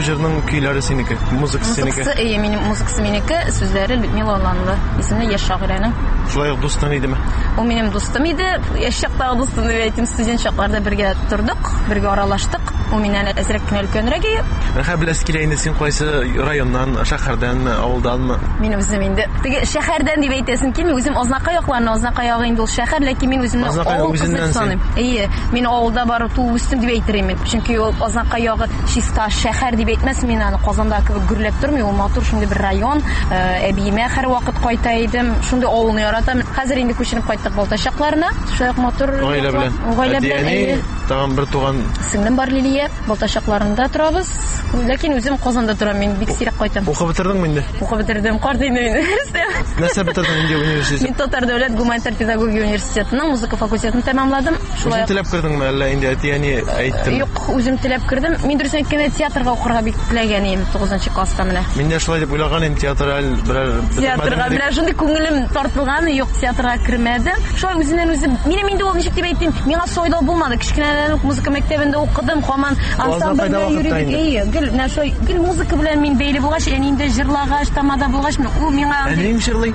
җырның көйләре синеке, музыкасы синеке. Музыкасы, минем музыкасы минеке, сүзләре Людмила Орланова. Исеме яшь шагыйрәнең. Шулай ук дустың идеме? Ул минем дустым иде. Яшь чактагы дустым дип әйтим, студент чакларда бергә тордык, бергә аралаштык. Ул миннән әзрәк кенә өлкәнрәк иде. Рәхәбләс килә инде син кайсы районнан, шәһәрдән, авылданмы? Мин үзем инде теге шәһәрдән дип әйтәсем килми, үзем Азнакай якларына, Азнакай ягы инде ул шәһәр, ләкин мин үземне авыл кызы саныйм. Мин авылда барып туып үстем дип әйтер идем. Чөнки ул Азнакай ягы чиста шәһәр дип әйтмәс, мин аны Казанда кебек гөрләп тормый, ул матур шундый бер район. Әбиемә һәр вакыт кайта идем. Шундый авылны яратам. Хәзер инде күченеп кайттык Балтачакларына. Шулай ук матур гаилә белән. Тагын бер туган сеңлем бар Лилия, Балтачакларында торабыз. Ләкин үзем Казанда торам, мин бик сирәк кайтам. Укып бетердеңме инде? Укып бетердем, карды инде. Нәрсә бетердең инде университет? Мин Татар дәүләт гуманитар педагогия университетының музыка факультетын тәмамладым. Шулай ук теләп кирдеңме, әллә инде әтияне әйттем? Юк, үзем теләп кирдем. Мин дөресен әйткәндә театрга укырга бик теләгән идем 9нчы класста менә. Мин дә шулай дип уйлаган идем, театраль берәр театрга менә шундый күңелем тартылган, юк, театрга кермәдем. Шулай үзеннән үзем, минем инде ул ничек дип әйтим, миңа сойдал булмады. Кичкенәдән музыка мәктәбендә укыдым, һаман ансамбльдә йөридек. Менә шулай гел музыка белән мин бәйле булгач, инде җырлагач, тамада булгач, ул миңа әним җырлый.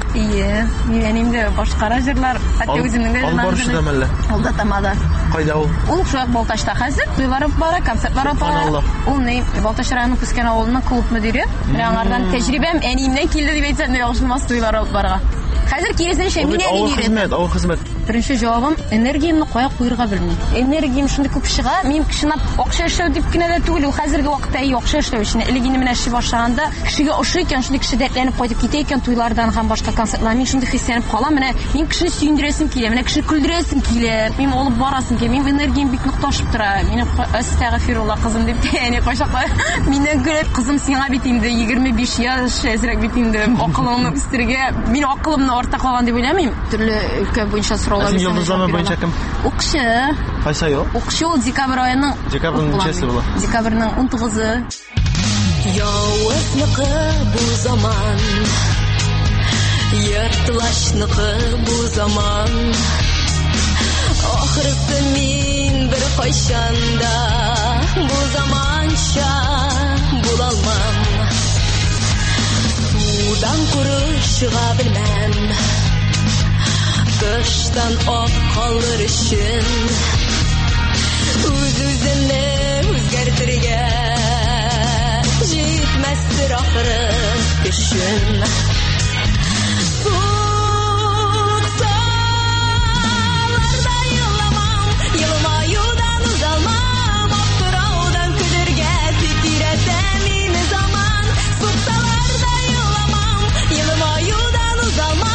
Мин әним дә башкара җырлар, хәтта үземнең дә җырлар. Алда тамада. Кайда ул? Ул шулай Балтачта хәзер туйлар бара, концертлар бара. Ул не Балтач районының Күскән авылының клуб мөдире. Менә аңардан тәҗрибәм әниемнән килде дип әйтсәм дә яхшымас туйлар барга. Хәзер киресенчә мин әни авыр хезмәт. Беренче җавабым энергиямне кая куярга белмим. Энергиям шундый күп чыга, мин кешене акча эшләү дип кенә дә түгел, ул хәзерге вакытта акча эшләү өчен. Элегине менә эшли башлаганда, кешегә ошый икән, шундый кеше дәртләнеп кайтып китә икән туйлардан һәм башка концертлар. Мин шундый хисләнеп калам, менә мин кешене сөендерәсем килә, менә кешене көлдерәсем килә, мин алып барасым килә, мин энергиям бик нык ташып тора. Минем астагфирулла кызым дип тәне кайчакла миннән гөлеп кызым сиңа бит инде 25 яшь, әзрәк бит инде акылыңны үстергә, мин акылымны артта калган дип уйламыйм. Төрле өлкә буенча сораулар буенча кем? Укшы. Кайсы ел? Укшы ул декабрь аеның. Декабрьнең ничәсе була? Декабрьнең 19-ы. Явызлыкы бу заман, йыртлашныкы бу заман. Ахырсы мин бер кайчанда бу заманча була алмам. Судан курышыга белмәм. Кыштан ак калыр өчен үз-үземне үзгәртергә җитмәстер ахыры көчем. Суксаларда еламам, елмаюдан узалмам, аптыраудан көдергә тик иретә мине заман. Суксаларда еламам, елмаюдан узалмам.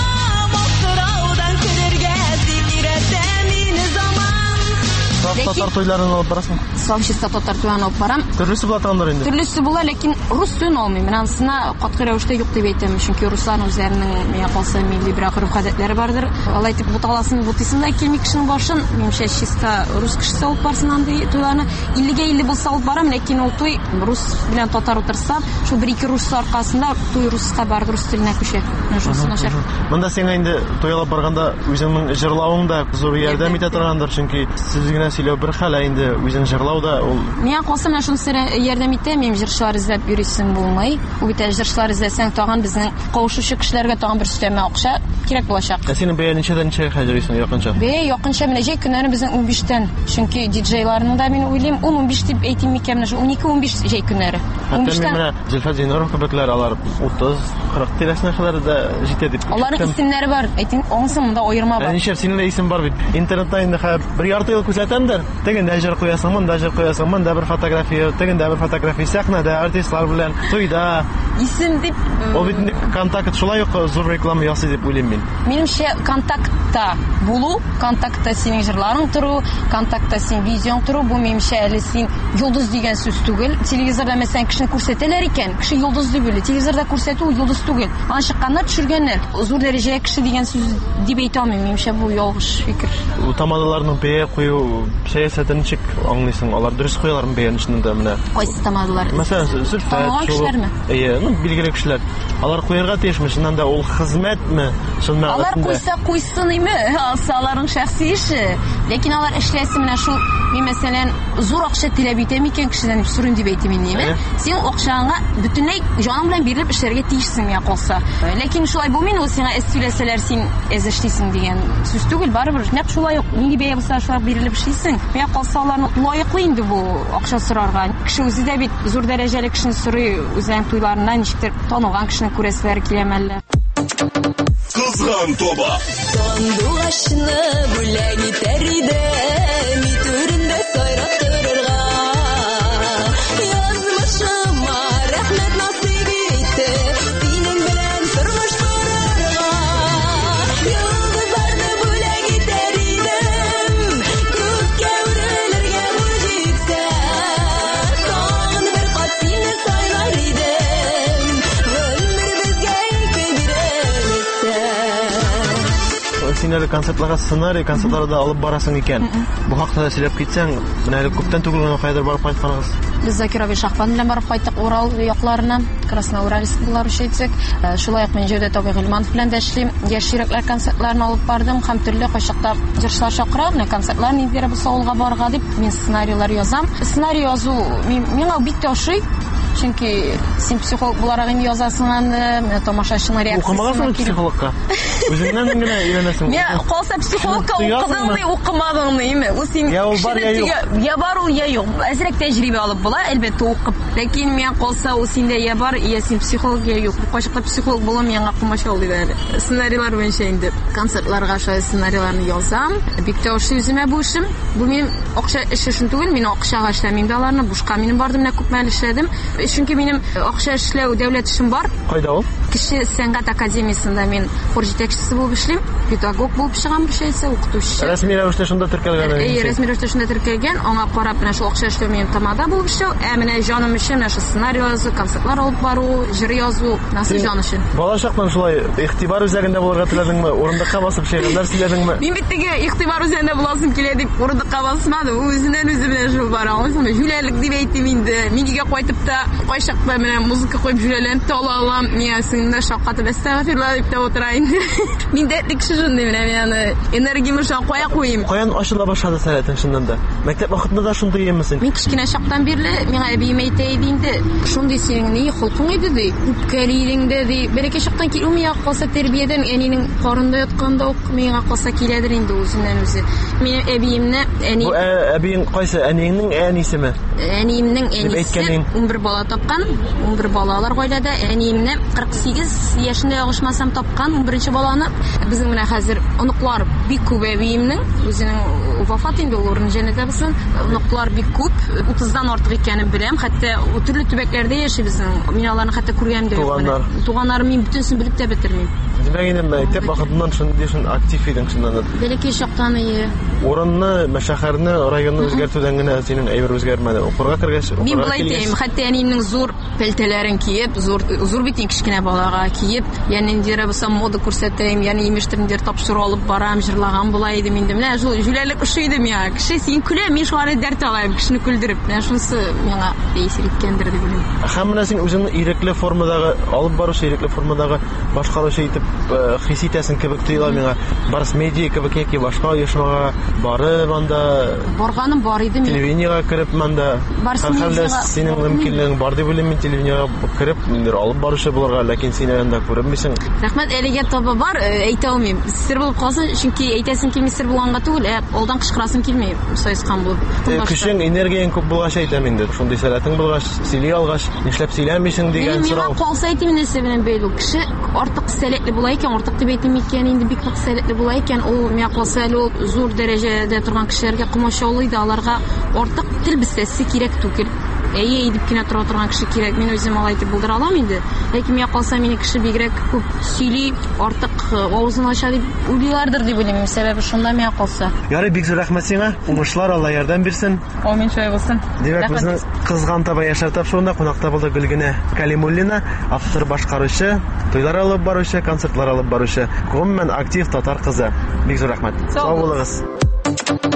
Татар туйларын алып барасың? Савчиста татар туйларын алып барам. Төрлесе була таңдыр инде. Төрлесе була, ләкин рус туен алмыйм. Мен анысына катгый рәвештә юк дип әйтәм, чөнки русларның үзләренең миңа калса милли бер гореф-гадәтләре бардыр. Алай дип буталасын, бутысын да килми кешенең башын. Минемчә чиста рус кешесе алып барсын андый туйларны. 50-га 50 булса алып барам, ләкин ул туй рус белән татар утырса, шул бер-ике рус аркасында туй руска бар, рус теленә күчә. Монда сиңа инде туй алып барганда үзеңнең җырлавың да зур ярдәм итә торгандыр, чөнки сез генә сөйләү бер хәл, инде үзең җырлау да ул. Миңа калса менә шунысы ярдәм итә, мин җырчылар эзләп йөрисем булмый. Ул бит җырчылар эзләсәң тагын безнең кавышучы кешеләргә тагын бер өстәмә акча кирәк булачак. Синең бәя ничәдән ничәгә хәҗрисең якынча? Бәя якынча менә җәй көннәре безнең 15-тән. Чөнки диджейларның да мин уйлыйм 10-15 дип әйтим микән, 12-15 җәй көннәре. 15-тән менә Зөлфа Зиннуров кебекләр алар 30-40 тирәсенә кадәр да җитә дип. Аларның исемнәре бар. Әйтим, аңсым монда аерма бар. Ничә синең исем бар бит. Интернетта инде бер ярты ел күрсәтәмдер. Тегендә җыр куясың, монда җыр куясың, монда бер фотография, тегендә бер фотография, сәхнәдә артистлар белән туйда. Исем дип. Ул бит контакт шулай ук зур реклама ясый дип уйлыйм мин. Минемчә контактта булу, контактта синең җырларың тору, контактта син видеоң тору, бу минемчә әле син йолдыз дигән сүз түгел. Телевизорда мәсәлән кешене күрсәтәләр икән, кеше йолдыз дип уйлый. Телевизорда күрсәтү йолдыз түгел. Аны чыкканнар төшергәннәр. Зур дәрәҗәдә кеше дигән сүз дип әйтә алмыйм. Минемчә бу ялгыш фикер. Тамадаларның бәя кую сәясәтен ничек аңлыйсың? Алар дөрес куялармы бәян өчен менә? Кайсы тамадылар? Мәсәлән, Зөлфәт, кешеләрме? Билгеле кешеләр. Алар куярга тиешме? Шуннан да ул хезмәтме? Шуннан Алар куйса куйсын име? Алсаларның шәхси ише. Ләкин алар эшләсе менә шул, мин мәсәлән, зур акча таләп итәм икән кешедән дип сорыйм дип әйтим инде. Син акчаңа бөтенләй җаның белән биреп эшләргә тиешсең я калса. Ләкин шулай булмый, ул сиңа эстүләсәләр син эз эшлисең дигән сүз түгел, барыбер. Нәкъ шулай ук нинди бәя булса шулай бирелеп эшлисең. Я калса аларны лаеклы инде бу акча сорарга. Кеше үзе дә бит зур дәрәҗәле кешене сорый, үзенең туйларында ничектер танылган кешене күрәселәр киләмәлләр. Кызган тоба. Сандугашны бүләк итәр иде, митүрендә сайрап торырга. Язмышыма рәхмәт насыйп итте, синең белән тормыш корырга. Йолдызларны бүләк итәр идем, күккә үрелергә бу җитсә. Тагын бер кат сине сайлар идем, гомер безгә ике бирелсә. Син әле концертларга концертларда алып барасың икән. Бу хакта да сөйләп китсәң, менә әле күптән түгел генә кайдыр барып кайтканыгыз. Без Закирович Шахбан белән барып кайттык Урал якларына, Красноуральск булар әйтсәк. Шулай ук мен Җәүдәт абый Гыйльманов белән дә эшлим. Яшь йөрәкләр концертларын алып бардым һәм төрле кайчакта җырчылар чакыра, менә концертлар ниндирә булса авылга барырга дип мин сценарийлар язам. Сценарий язу миңа бик тә ошый. Чөнки син психолог буларак инде язасың аны, менә тамашачының реакциясына. Укымагансың психологка? Үзеңнән генә өйрәнәсең. Мен калса психологка укыдыңмы, укымадыңмы, име? Ул син я бар ул я юк. Әзрәк тәҗрибә алып була, әлбәттә укып. Ләкин мен калса ул синдә я бар, я син психолог я юк. Кайчакта психолог булам, миңа кумашал диде әле. Сценарийлар буенча инде концертларга шулай сценарийларны язам. Бик тә ошый үземә бу эшем. Бу мин акча эше өчен түгел, мин акчага эшләмим дә аларны, бушка минем бардым, менә күп мәл эшләдем. Чөнки минем акча эшләү дәүләт эшем бар. Кайда ул? Кеше сәнгать академиясендә мин хор җитәкчесе булып эшлим. Педагог булып чыгам, бишәйсә укытучы. Рәсми рәвештә шунда теркәлгән. Рәсми рәвештә шунда теркәлгән. Аңа карап менә шул акча эшләү минем тамада булып эшләү. Менә җаным өчен менә шул сценарий язу, концертлар алып бару, җыр язу, насыл җан өчен. Балачактан шулай игътибар үзәгендә булырга теләдеңме? Урындыкка басып шигырьләр сөйләдеңме? Мин бит теге игътибар үзәгендә буласым килә дип урындыкка басмадым. Үзеннән үзе белән шул бара. Аңлыйсыңмы? Жүләлек дип әйтим инде. Мин өйгә кайтып та кайчакта менә музыка куеп жүләләнеп тә ала алам. Миңа сеңдә шаккатып әстәгъфирулла дип тә утыра инде. Мин дә кеше шундый менә мен энергиямны шуңа кая куйым. Каян ачыла башлады сәләтең шуннан да? Мәктәп вакытында да шундый емисең? Мин кичкенә чактан бирле миңа әбием әйтә иде инде. Шундый синең ни холкың иде ди. Үпкәлидеңдә ди. Бәләкәй чактан килү миңа калса тәрбиядән әнинең карында ятканда ук миңа калса киләдер инде үзеннән үзе. Минем әбиемне әни. Бу әбиең кайсы? Әниеңнең әнисеме? Әниемнең әнисе 11 бала тапкан. 11 балалар гаиләдә. Әниемне 48 яшендә ягышмасам тапкан 11нче баланы. Безнең менә хәзер оныклар бик күп әбиемнең үзенең вафат инде ул урын җәннәтә булсын. Оныклар бик күп. 30дан артык икәнен беләм. Хәтта төрле төбәкләрдә яши безнең. Мин аларны хәтта күргән дә юк. Туганнарым мин бөтенсен белеп тә бетермим. Димәк инде мәктәп вакытыннан шундый актив идең шуннан. Бәләкәй чактан урынны, шәһәрне, районны үзгәртүдән генә синең әйбер үзгәрмәде. Укырга кергәч, мин булай дим, хәтта әниемнең зур пәлтәләрен киеп, зур бит кичкенә балага киеп, яни индирә булса мода күрсәтәм, яни имештендер тапшыру алып барам, җырлаган булай идем инде. Менә шул җүләлек ошый иде миңа. Кеше син көлә, мин шулай дәрт алам, кешене күлдереп. Менә шунысы миңа тәэсир иткәндер дип уйлыйм. Һәм менә син үзеңне ирекле формадагы, алып баручы ирекле формадагы башкаручы итеп хис итәсең кебек тоела миңа. Барс медиа кебек яки башка оешмага барып анда барганым бар иде мин. Телевидениегә кереп монда һәм синең мөмкинлегең бар дип уйлыйм. Мин телевидениегә кереп ниндер алып баручы булырга, ләкин син анда күренмисең. Рәхмәт, әлегә таба бар, әйтә алмыйм. Сер булып калсын, чөнки әйтәсең килми сер булганга түгел, алдан кычкырасың килми, сайыскан булып. Кешең энергияң күп булгач әйтәм инде. Шундый сәләтең булгач, сөйли алгач, нишләп сөйләмисең дигән сорау. Мин калса әйтим нәрсә белән бәйле. Кеше артык сәләтле була икән, артык дип әйтим икән, инде бик нык сәләтле була икән, ул миңа калса әле ул зур дәрәҗәдә торган кешеләргә комачаулый да, аларга артык тел бистәсе кирәк түгел. Әйе, дип кенә тора торган кеше кирәк. Мин үзем алай дип булдыра алам инде. Ләкин миңа калса мине кеше бигрәк күп сөйли, артык авызын ача дип уйлыйлардыр дип уйлыйм. Сәбәбе шунда миңа калса. Ярый, бик зур рәхмәт сиңа. Уңышлар, Алла ярдәм бирсен. Амин, шулай булсын. Димәк, безнең кызган таба яшәр тапшыруында кунакта булды Гөлгенә Калимуллина, автор башкаручы, туйлар алып баручы, концертлар алып баручы, гомумән актив татар кызы. Бик зур рәхмәт. Сау булыгыз.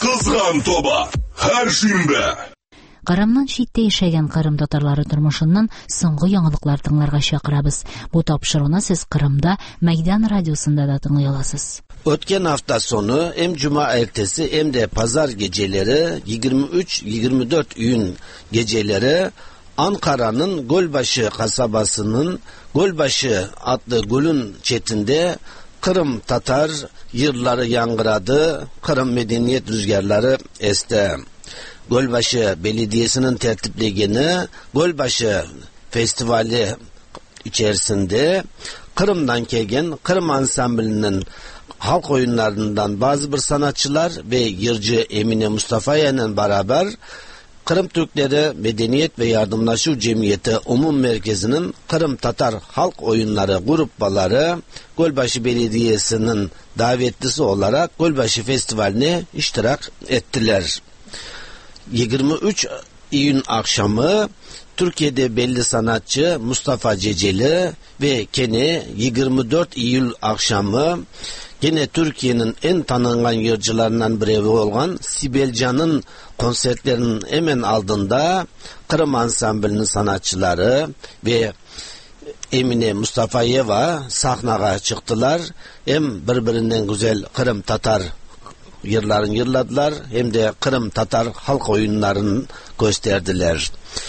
Kızgan Toba her şimbe. Кырымнан читтә яшәгән кырым татарлары тормышыннан соңгы яңалыклар тыңларга чакырабыз. Бу тапшыруны сез Кырымда Мәйдан радиосында да тыңлый аласыз. Ötken hafta sonu hem cuma ertesi hem de pazar geceleri 23-24 Iyun geceleri Ankara'nın Gölbaşı kasabasının Gölbaşı adlı gölün çetinde Kırım Tatar yırları yangıradı, Kırım medeniyet rüzgarları esti. Gölbaşı Belediyesi'nin tertiplegeni Gölbaşı Festivali içerisinde Kırım'dan gelgen Kırım Ansamblinin halk oyunlarından bazı bir sanatçılar ve yırcı Emine Mustafa'yla beraber Kırım Türkleri Medeniyet ve Yardımlaşma Cemiyeti Umum Merkezi'nin Kırım Tatar Halk Oyunları grupları Gölbaşı Belediyesi'nin davetlisi olarak Gölbaşı Festivali'ne iştirak ettiler. 23 Iyun akşamı Türkiye'de belli sanatçı Mustafa Ceceli ve Kene 24 Eylül akşamı gene Türkiye'nin en tanınan yırcılarından biri olan Sibel Can'ın konserlerinin hemen aldığında Kırım Ansamblinin sanatçıları ve Emine Mustafa'yeva sahneye çıktılar. Hem birbirinden güzel Kırım Tatar yırlarını yırladılar hem de Kırım Tatar halk oyunlarını gösterdiler.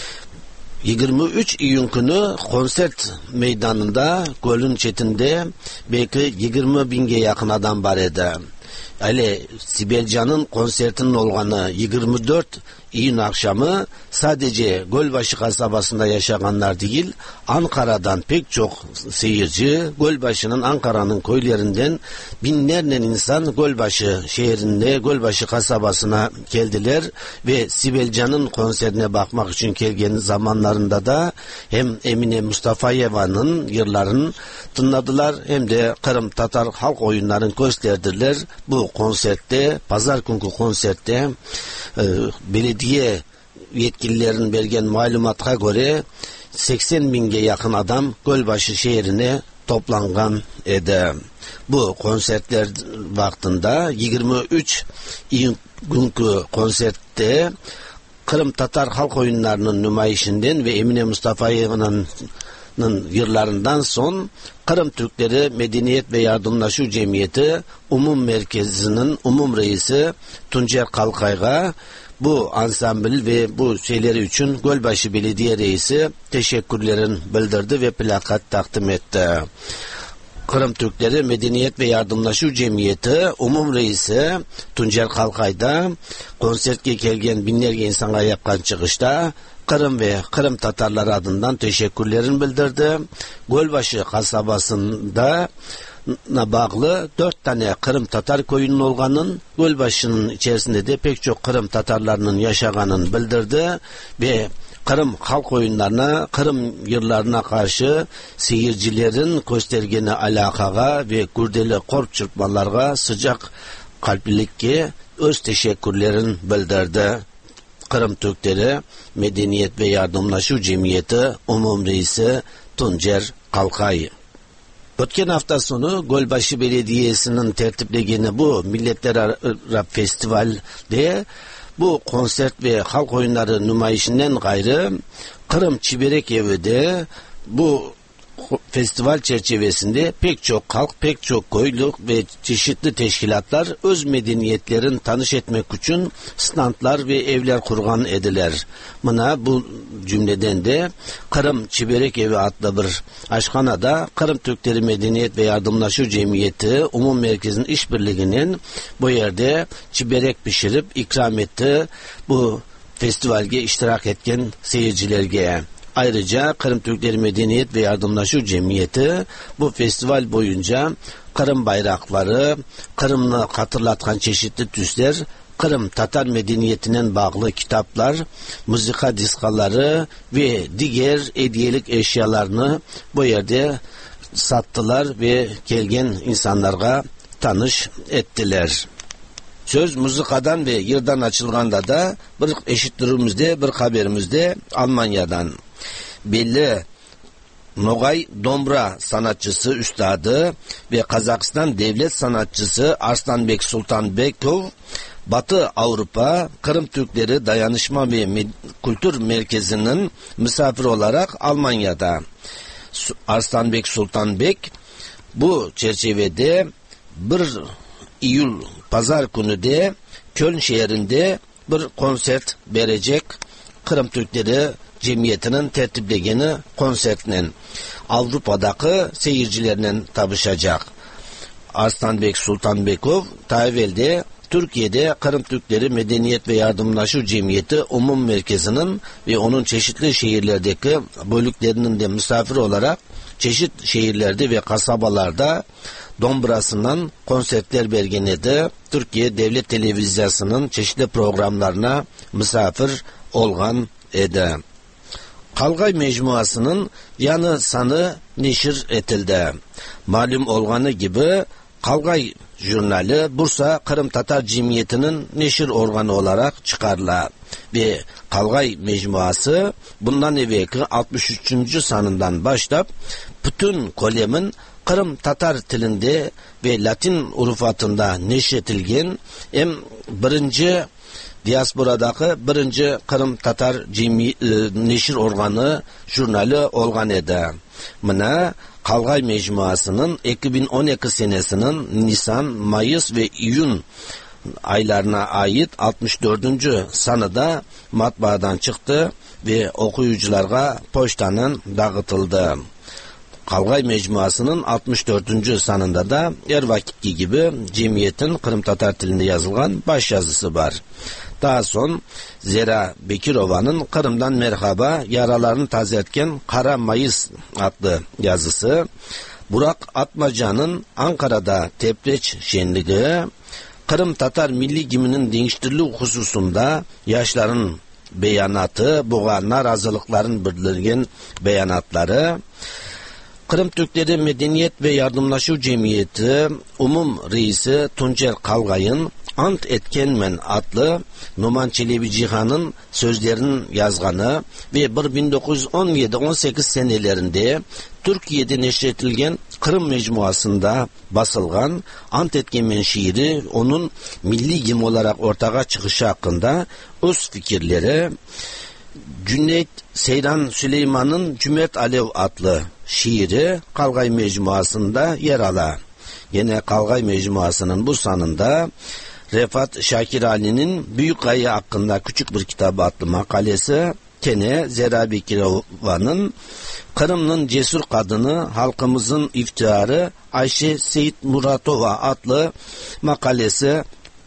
23 Iyun günü konsert meydanında gölün çetinde belki 20 binge yakın adam var idi. Öyle Sibel Can'ın konsertinin olganı 24 Iyun akşamı sadece Gölbaşı kasabasında yaşayanlar değil, Ankara'dan pek çok seyirci, Gölbaşı'nın Ankara'nın köylerinden binlerle insan Gölbaşı şehrinde, Gölbaşı kasabasına geldiler ve Sibel Can'ın konserine bakmak için gelgen zamanlarında da hem Emine Mustafa'yeva'nın yıllarını tınladılar hem de Kırım Tatar halk oyunlarını gösterdiler. Bu konserte, pazar günkü konserte belediye yetkililerin vergen malumata göre 80 binge yakın adam Gölbaşı şehrine toplangan edi. Bu konsertler vaktinde 23 Iyun günkü konserte Kırım Tatar halk oyunlarının nümayişinden ve Emine Mustafa'nın yıllarından son Kırım Türkleri Medeniyet ve Yardımlaşma Cemiyeti Umum Merkezi'nin umum reisi Tuncer Kalkay'a bu ansambl ve bu şeyleri için Gölbaşı Belediye Reisi teşekkürlerini bildirdi ve plakat takdim etti. Kırım Türkleri Medeniyet ve Yardımlaşma Cemiyeti Umum Reisi Tuncer Kalkay'da konsertke gelgen binlerce insana yapkan çıkışta Kırım ve Kırım Tatarları adından teşekkürlerini bildirdi. Gölbaşı kasabasında bağlı 4 tane Kırım Tatar köyünün olganın, Gölbaşı'nın içerisinde de pek çok Kırım Tatarlarının yaşaganın bildirdi ve Kırım halk oyunlarına, Kırım yıllarına karşı seyircilerin göstergeni alakaga ve gürdeli korp çırpmalarga sıcak kalplilikle öz teşekkürlerini bildirdi. Kırım Türkleri Medeniyet ve Yardımlaşma Cemiyeti Umum Reisi Tuncer Kalkay. Ötken hafta sonu Gölbaşı Belediyesi'nin tertiplegeni bu Milletler Arası Festival'de bu konsert ve halk oyunları nümayişinden gayrı Kırım Çiberek Evi'de bu festival çerçevesinde pek çok halk, pek çok köylük ve çeşitli teşkilatlar öz medeniyetlerin tanış etmek için standlar ve evler kurgan ediler. Buna bu cümleden de Kırım Çiberek Evi adlı bir aşkhanada Kırım Türkleri Medeniyet ve Yardımlaşma Cemiyeti Umum Merkezi'nin işbirliğinin bu yerde çiberek pişirip ikram etti bu festivalge iştirak etken seyircilerge. Ayrıca Kırım Türkleri Medeniyet ve Yardımlaşma Cemiyeti bu festival boyunca Kırım bayrakları, Kırım'ı hatırlatan çeşitli tüsler, Kırım Tatar medeniyetinin bağlı kitaplar, müzika diskaları ve diğer hediyelik eşyalarını bu yerde sattılar ve gelgen insanlara tanış ettiler. Söz müzikadan ve yırdan açılganda da bir eşittirimizde, bir haberimizde Almanya'dan. Belli Nogay Dombra sanatçısı üstadı ve Kazakistan devlet sanatçısı Arslanbek Sultanbekov Batı Avrupa Kırım Türkleri Dayanışma ve Kültür Merkezi'nin misafir olarak Almanya'da. Arslanbek Sultanbek bu çerçevede 1 Eylül Pazar günü de Köln şehrinde bir konsert verecek. Kırım Türkleri Cemiyeti'nin tertiplegeni konsertinin Avrupa'daki seyircilerinin tabışacak. Arslanbek Sultanbekov evvelde Türkiye'de Kırım Türkleri Medeniyet ve Yardımlaşma Cemiyeti Umum Merkezi'nin ve onun çeşitli şehirlerdeki bölüklerinin de misafir olarak çeşitli şehirlerde ve kasabalarda dombrasından konsertler bergenedi. Türkiye Devlet Televizyası'nın çeşitli programlarına misafir olgan edi. Kalgay Mecmuası'nın yanı sanı neşir etildi. Malum olganı gibi Kalgay jurnali Bursa Kırım Tatar Cemiyeti'nin neşir organı olarak çıkarıla ve Kalgay Mecmuası bundan evvelki 63. sanından başlayıp bütün kolemin Kırım Tatar tilinde ve Latin urufatında neşretilgen hem birinci diasporadaki birinci Kırım Tatar neşir organı jurnali olgan edi. Mına Kalgay Mecmuası'nın 2012 senesinin Nisan, Mayıs ve İyun aylarına ait 64. sanıda matbaadan çıktı ve okuyucularga poçtanın dağıtıldı. Kalgay Mecmuası'nın 64. sanında da her vakitki gibi cemiyetin Kırım Tatar tilinde yazılgan baş yazısı var. Daha son Zera Bekirova'nın Kırım'dan Merhaba Yaralarını Tazeltken Kara Mayıs adlı yazısı, Burak Atmaca'nın Ankara'da Tepreç şenliği, Kırım Tatar Milli Giminin değiştiriliği hususunda yaşların beyanatı, buğa narazılıkların bildirgen beyanatları, Kırım Türkleri Medeniyet ve Yardımlaşma Cemiyeti Umum Reisi Tuncer Kalgay'ın Ant Etkenmen adlı Numan Çelebi Cihan'ın sözlerinin yazganı ve 1917-18 senelerinde Türkiye'de neşretilgen Kırım Mecmuası'nda basılgan Ant Etkenmen şiiri onun milli gim olarak ortaya çıkışı hakkında öz fikirleri, Cüneyt Seyran Süleyman'ın Cümet Alev adlı şiiri Kalgay Mecmuası'nda yer ala. Yine Kalgay Mecmuası'nın bu sanında Refat Şakir Ali'nin Büyük Ayı hakkında küçük bir kitabı adlı makalesi, Kene Zera Bekirova'nın Kırım'ın Cesur Kadını Halkımızın İftiharı Ayşe Seyit Muratova adlı makalesi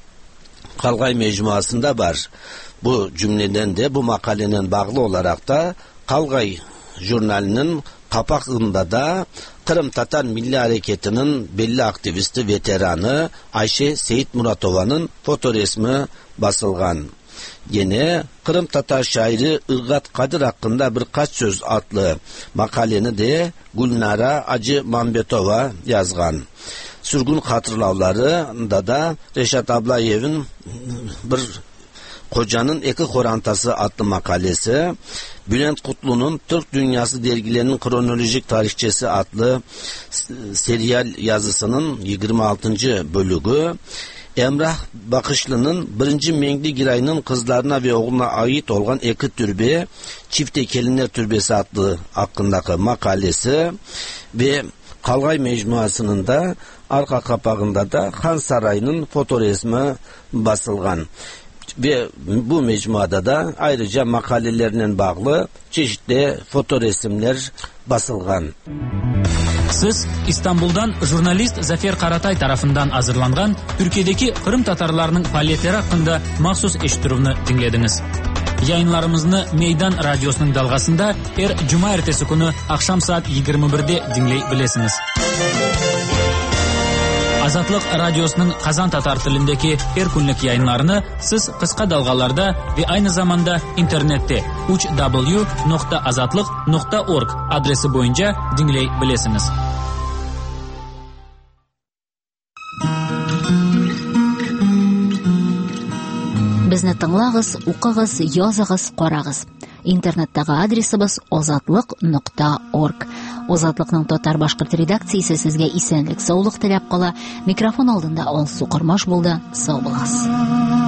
Kalgay Mecmuası'nda var. Bu cümleden de bu makalenin bağlı olarak da Kalgay jurnalinin kapağında da Kırım Tatar Milli Hareketi'nin belli aktivisti veteranı Ayşe Seyit Muratova'nın fotoresmi basılgan. Yine Kırım Tatar şairi Irgat Kadir hakkında birkaç söz adlı makaleni de Gülnara Acı Mambetova yazgan. Sürgün hatırlavlarında da Reşat Ablayev'in bir Kocanın Eki Korantası adlı makalesi, Bülent Kutlu'nun Türk Dünyası dergilerinin kronolojik tarihçesi adlı seriyal yazısının 26. bölüğü, Emrah Bakışlı'nın 1. Mengli Giray'ın kızlarına ve oğluna ait olan Eki Türbe, Çifte Kelinler Türbesi adlı hakkındaki makalesi ve Kalgay Mecmuası'nın da arka kapağında da Han Sarayı'nın fotoresmi basılgan. Ve bu mecmuada da ayrıca makalelerinin bağlı çeşitli fotoresimler basılgan. Siz İstanbul'dan jurnalist Zafer Karatay tarafından hazırlangan Türkiye'deki Kırım Tatarlarının faaliyetleri hakkında mahsus eşittiruvni dinlediniz. Yayınlarımızı Meydan Radyosu'nun dalgasında her cuma ertesi günü akşam saat 21'de dinleyebilirsiniz. Azatlık Radyosu'nun Kazan Tatar tilindeki her günlük yayınlarını siz kısa dalgalarda ve aynı zamanda internette www.azatlık.org adresi boyunca dinleyebilirsiniz. Bizni tingлагыз, укыгыз, языгыз, карагыз. Интернеттагы адресыбыз azatlyk.org. Азатлыкның татар башкорт редакциясе сезгә исәнлек, саулык теләп кала. Микрофон алдында Алсу Кормаш булды. Сау булыгыз.